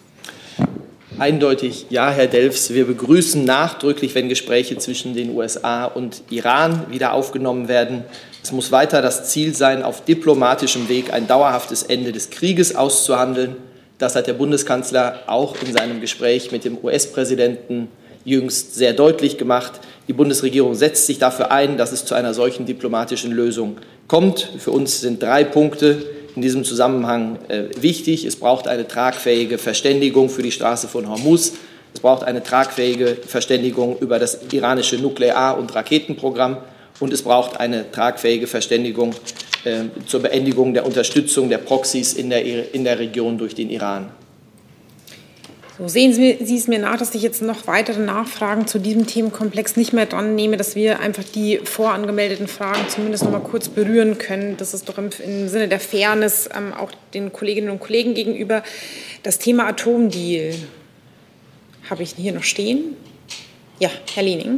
Eindeutig ja, Herr Delfs. Wir begrüßen nachdrücklich, wenn Gespräche zwischen den U S A und Iran wieder aufgenommen werden. Es muss weiter das Ziel sein, auf diplomatischem Weg ein dauerhaftes Ende des Krieges auszuhandeln. Das hat der Bundeskanzler auch in seinem Gespräch mit dem U S-Präsidenten jüngst sehr deutlich gemacht. Die Bundesregierung setzt sich dafür ein, dass es zu einer solchen diplomatischen Lösung kommt. Für uns sind drei Punkte in diesem Zusammenhang äh, wichtig. Es braucht eine tragfähige Verständigung für die Straße von Hormuz. Es braucht eine tragfähige Verständigung über das iranische Nuklear- und Raketenprogramm. Und es braucht eine tragfähige Verständigung äh, zur Beendigung der Unterstützung der Proxys in der, in der Region durch den Iran. So, sehen Sie, Sie es mir nach, dass ich jetzt noch weitere Nachfragen zu diesem Themenkomplex nicht mehr dran nehme, dass wir einfach die vorangemeldeten Fragen zumindest noch mal kurz berühren können. Das ist doch im, im Sinne der Fairness ähm, auch den Kolleginnen und Kollegen gegenüber. Das Thema Atomdeal habe ich hier noch stehen. Ja, Herr Lehning.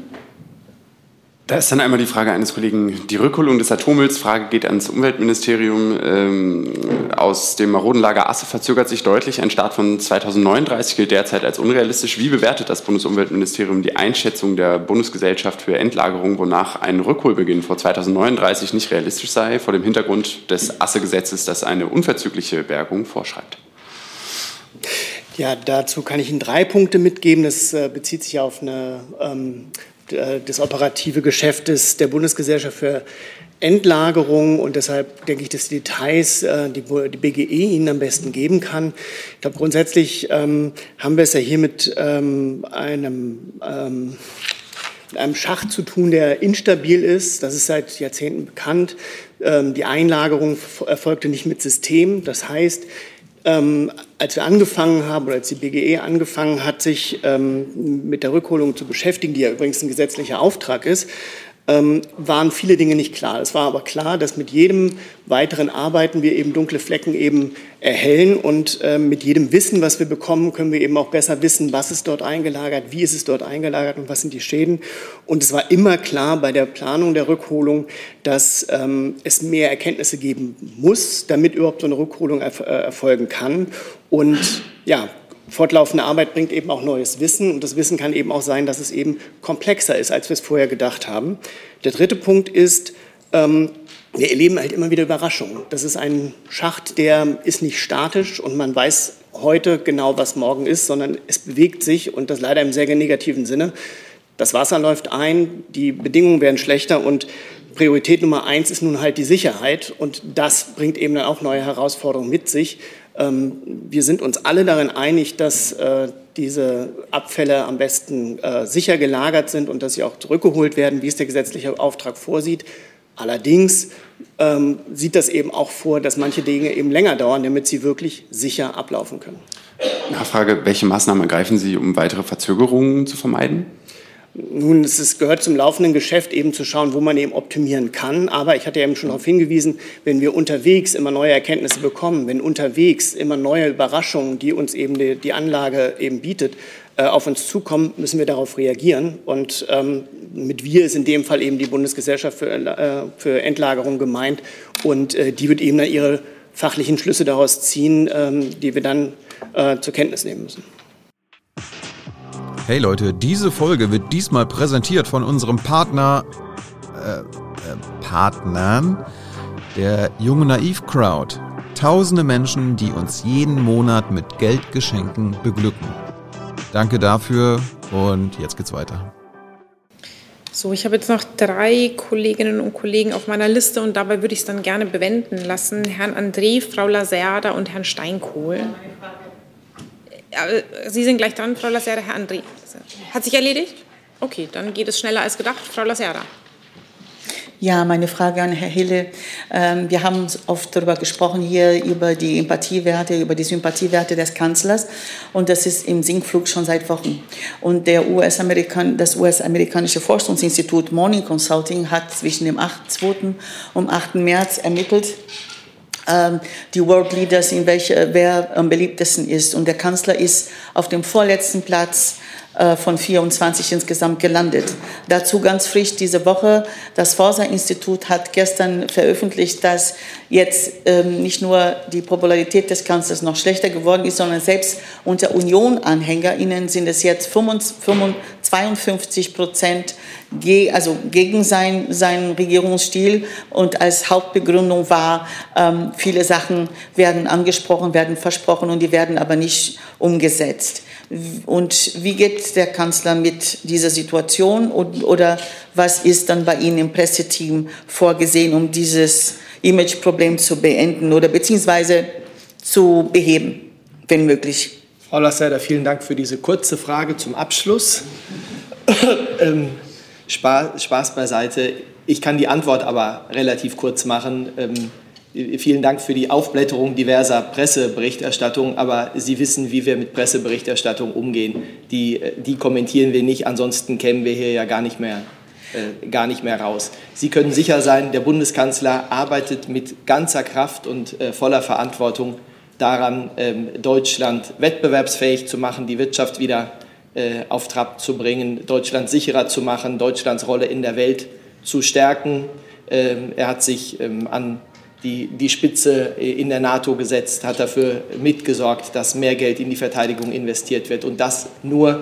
Da ist dann einmal die Frage eines Kollegen, die Rückholung des Atommülls. Frage geht ans Umweltministerium. Ähm, aus dem maroden Lager Asse verzögert sich deutlich. Ein Start von zweitausendneununddreißig gilt derzeit als unrealistisch. Wie bewertet das Bundesumweltministerium die Einschätzung der Bundesgesellschaft für Endlagerung, wonach ein Rückholbeginn vor zweitausendneununddreißig nicht realistisch sei, vor dem Hintergrund des Asse-Gesetzes, das eine unverzügliche Bergung vorschreibt? Ja, dazu kann ich Ihnen drei Punkte mitgeben. Das äh, bezieht sich auf eine... Ähm, das operative Geschäft des, der Bundesgesellschaft für Endlagerung und deshalb denke ich, dass die Details äh, die, die B G E Ihnen am besten geben kann. Ich glaube, grundsätzlich ähm, haben wir es ja hier mit ähm, einem, ähm, mit einem Schacht zu tun, der instabil ist. Das ist seit Jahrzehnten bekannt. Ähm, die Einlagerung erfolgte nicht mit System. Das heißt, ähm, als wir angefangen haben oder als die B G E angefangen hat, sich ähm, mit der Rückholung zu beschäftigen, die ja übrigens ein gesetzlicher Auftrag ist, Ähm, waren viele Dinge nicht klar. Es war aber klar, dass mit jedem weiteren Arbeiten wir eben dunkle Flecken eben erhellen und äh, mit jedem Wissen, was wir bekommen, können wir eben auch besser wissen, was ist dort eingelagert, wie ist es dort eingelagert und was sind die Schäden. Und es war immer klar bei der Planung der Rückholung, dass ähm, es mehr Erkenntnisse geben muss, damit überhaupt so eine Rückholung erf- äh, erfolgen kann. Und ja, fortlaufende Arbeit bringt eben auch neues Wissen und das Wissen kann eben auch sein, dass es eben komplexer ist, als wir es vorher gedacht haben. Der dritte Punkt ist, ähm, wir erleben halt immer wieder Überraschungen. Das ist ein Schacht, der ist nicht statisch und man weiß heute genau, was morgen ist, sondern es bewegt sich und das leider im sehr negativen Sinne. Das Wasser läuft ein, die Bedingungen werden schlechter und Priorität Nummer eins ist nun halt die Sicherheit und das bringt eben dann auch neue Herausforderungen mit sich. Wir sind uns alle darin einig, dass äh, diese Abfälle am besten äh, sicher gelagert sind und dass sie auch zurückgeholt werden, wie es der gesetzliche Auftrag vorsieht. Allerdings ähm, sieht das eben auch vor, dass manche Dinge eben länger dauern, damit sie wirklich sicher ablaufen können. Nachfrage, welche Maßnahmen ergreifen Sie, um weitere Verzögerungen zu vermeiden? Nun, es ist, gehört zum laufenden Geschäft eben zu schauen, wo man eben optimieren kann. Aber ich hatte ja eben schon darauf hingewiesen, wenn wir unterwegs immer neue Erkenntnisse bekommen, wenn unterwegs immer neue Überraschungen, die uns eben die, die Anlage eben bietet, äh, auf uns zukommen, müssen wir darauf reagieren. Und ähm, mit wir ist in dem Fall eben die Bundesgesellschaft für, äh, für Endlagerung gemeint. Und äh, die wird eben dann ihre fachlichen Schlüsse daraus ziehen, ähm, die wir dann äh, zur Kenntnis nehmen müssen. Hey Leute, diese Folge wird diesmal präsentiert von unserem Partner, äh, äh, Partnern, der Junge Naiv Crowd. Tausende Menschen, die uns jeden Monat mit Geldgeschenken beglücken. Danke dafür und jetzt geht's weiter. So, ich habe jetzt noch drei Kolleginnen und Kollegen auf meiner Liste und dabei würde ich es dann gerne bewenden lassen. Herrn André, Frau Lacerda und Herrn Steinkohl. Sie sind gleich dran, Frau Lacerda, Herr André. Hat sich erledigt? Okay, dann geht es schneller als gedacht. Frau Lacerda. Ja, meine Frage an Herrn Hille. Wir haben oft darüber gesprochen hier, über die Empathiewerte, über die Sympathiewerte des Kanzlers. Und das ist im Sinkflug schon seit Wochen. Und der U S-Amerikan- das U S-amerikanische Forschungsinstitut Morning Consulting hat zwischen dem achten zweiten und achten März ermittelt, die World Leaders, in welche, wer am beliebtesten ist. Und der Kanzler ist auf dem vorletzten Platz von vierundzwanzig insgesamt gelandet. Dazu ganz frisch diese Woche, das Forsa-Institut hat gestern veröffentlicht, dass jetzt ähm, nicht nur die Popularität des Kanzlers noch schlechter geworden ist, sondern selbst unter Union-AnhängerInnen sind es jetzt zweiundfünfzig Prozent ge also gegen sein, seinen Regierungsstil und als Hauptbegründung war, ähm, viele Sachen werden angesprochen, werden versprochen und die werden aber nicht umgesetzt. Und wie geht der Kanzler mit dieser Situation und, oder was ist dann bei Ihnen im Presseteam vorgesehen, um dieses Imageproblem zu beenden oder beziehungsweise zu beheben, wenn möglich? Frau Lacerda, vielen Dank für diese kurze Frage zum Abschluss. ähm, Spaß, Spaß beiseite. Ich kann die Antwort aber relativ kurz machen. Ähm, Vielen Dank für die Aufblätterung diverser Presseberichterstattungen, aber Sie wissen, wie wir mit Presseberichterstattung umgehen. Die, die kommentieren wir nicht, ansonsten kämen wir hier ja gar nicht mehr, äh, gar nicht mehr raus. Sie können sicher sein, der Bundeskanzler arbeitet mit ganzer Kraft und äh, voller Verantwortung daran, ähm, Deutschland wettbewerbsfähig zu machen, die Wirtschaft wieder äh, auf Trab zu bringen, Deutschland sicherer zu machen, Deutschlands Rolle in der Welt zu stärken. Ähm, er hat sich ähm, an Die, die Spitze in der NATO gesetzt, hat dafür mitgesorgt, dass mehr Geld in die Verteidigung investiert wird. Und das nur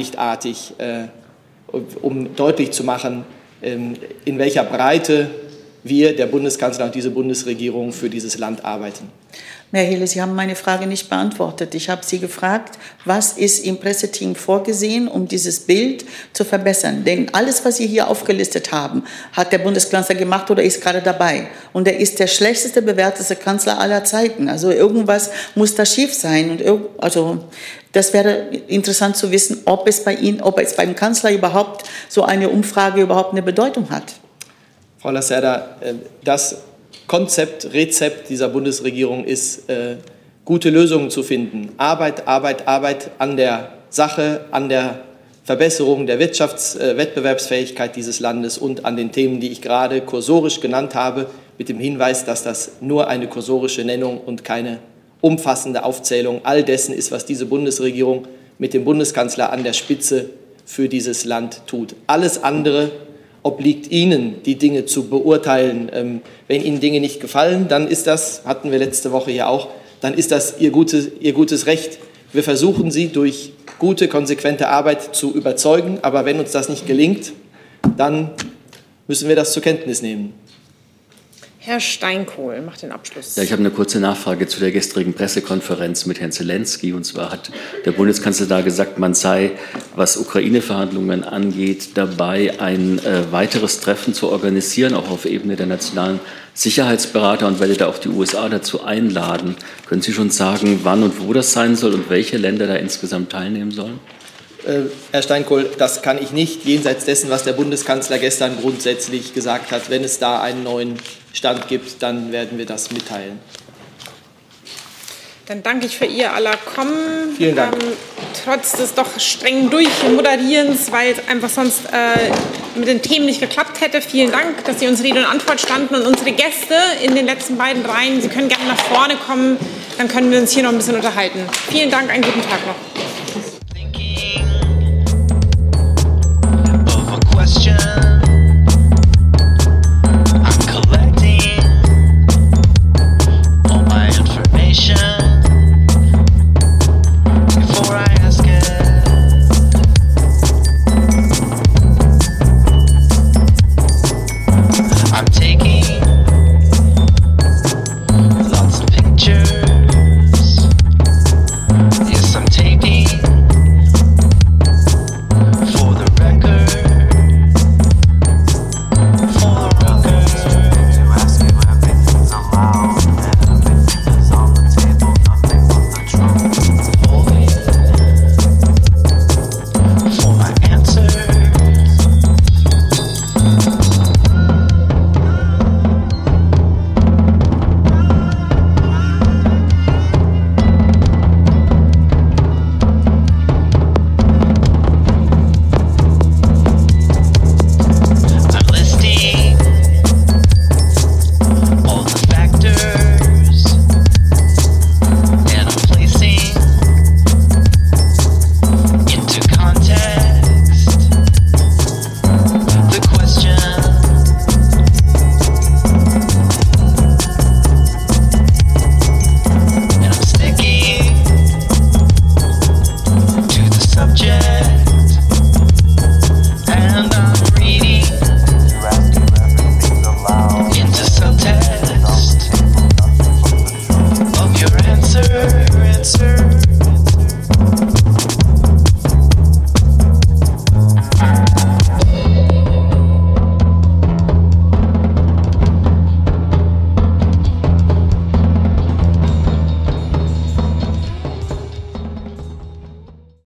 schlaglichtartig, äh, um deutlich zu machen, ähm, in welcher Breite wir, der Bundeskanzler und diese Bundesregierung, für dieses Land arbeiten. Herr Hille, Sie haben meine Frage nicht beantwortet. Ich habe Sie gefragt, was ist im Presseteam vorgesehen, um dieses Bild zu verbessern? Denn alles, was Sie hier aufgelistet haben, hat der Bundeskanzler gemacht oder ist gerade dabei. Und er ist der schlechteste bewertete Kanzler aller Zeiten. Also irgendwas muss da schief sein. Und also das wäre interessant zu wissen, ob es bei Ihnen, ob es beim Kanzler überhaupt so eine Umfrage überhaupt eine Bedeutung hat. Frau Lacerda, das Konzept, Rezept dieser Bundesregierung ist, äh, gute Lösungen zu finden. Arbeit, Arbeit, Arbeit an der Sache, an der Verbesserung der Wirtschaftswettbewerbsfähigkeit äh, dieses Landes und an den Themen, die ich gerade kursorisch genannt habe, mit dem Hinweis, dass das nur eine kursorische Nennung und keine umfassende Aufzählung all dessen ist, was diese Bundesregierung mit dem Bundeskanzler an der Spitze für dieses Land tut. Alles andere obliegt Ihnen, die Dinge zu beurteilen. Ähm, wenn Ihnen Dinge nicht gefallen, dann ist das, hatten wir letzte Woche hier auch, dann ist das Ihr gutes, Ihr gutes Recht. Wir versuchen Sie durch gute, konsequente Arbeit zu überzeugen, aber wenn uns das nicht gelingt, dann müssen wir das zur Kenntnis nehmen. Herr Steinkohl macht den Abschluss. Ja, ich habe eine kurze Nachfrage zu der gestrigen Pressekonferenz mit Herrn Zelensky. Und zwar hat der Bundeskanzler da gesagt, man sei, was Ukraine-Verhandlungen angeht, dabei, ein äh, weiteres Treffen zu organisieren, auch auf Ebene der nationalen Sicherheitsberater, und werde da auch die U S A dazu einladen. Können Sie schon sagen, wann und wo das sein soll und welche Länder da insgesamt teilnehmen sollen? Äh, Herr Steinkohl, das kann ich nicht, jenseits dessen, was der Bundeskanzler gestern grundsätzlich gesagt hat. Wenn es da einen neuen Stand gibt, dann werden wir das mitteilen. Dann danke ich für Ihr aller Kommen. Vielen Dank. Ähm, trotz des doch strengen Durchmoderierens, weil es einfach sonst äh, mit den Themen nicht geklappt hätte. Vielen Dank, dass Sie uns Rede und Antwort standen. Und unsere Gäste in den letzten beiden Reihen, Sie können gerne nach vorne kommen, dann können wir uns hier noch ein bisschen unterhalten. Vielen Dank, einen guten Tag noch.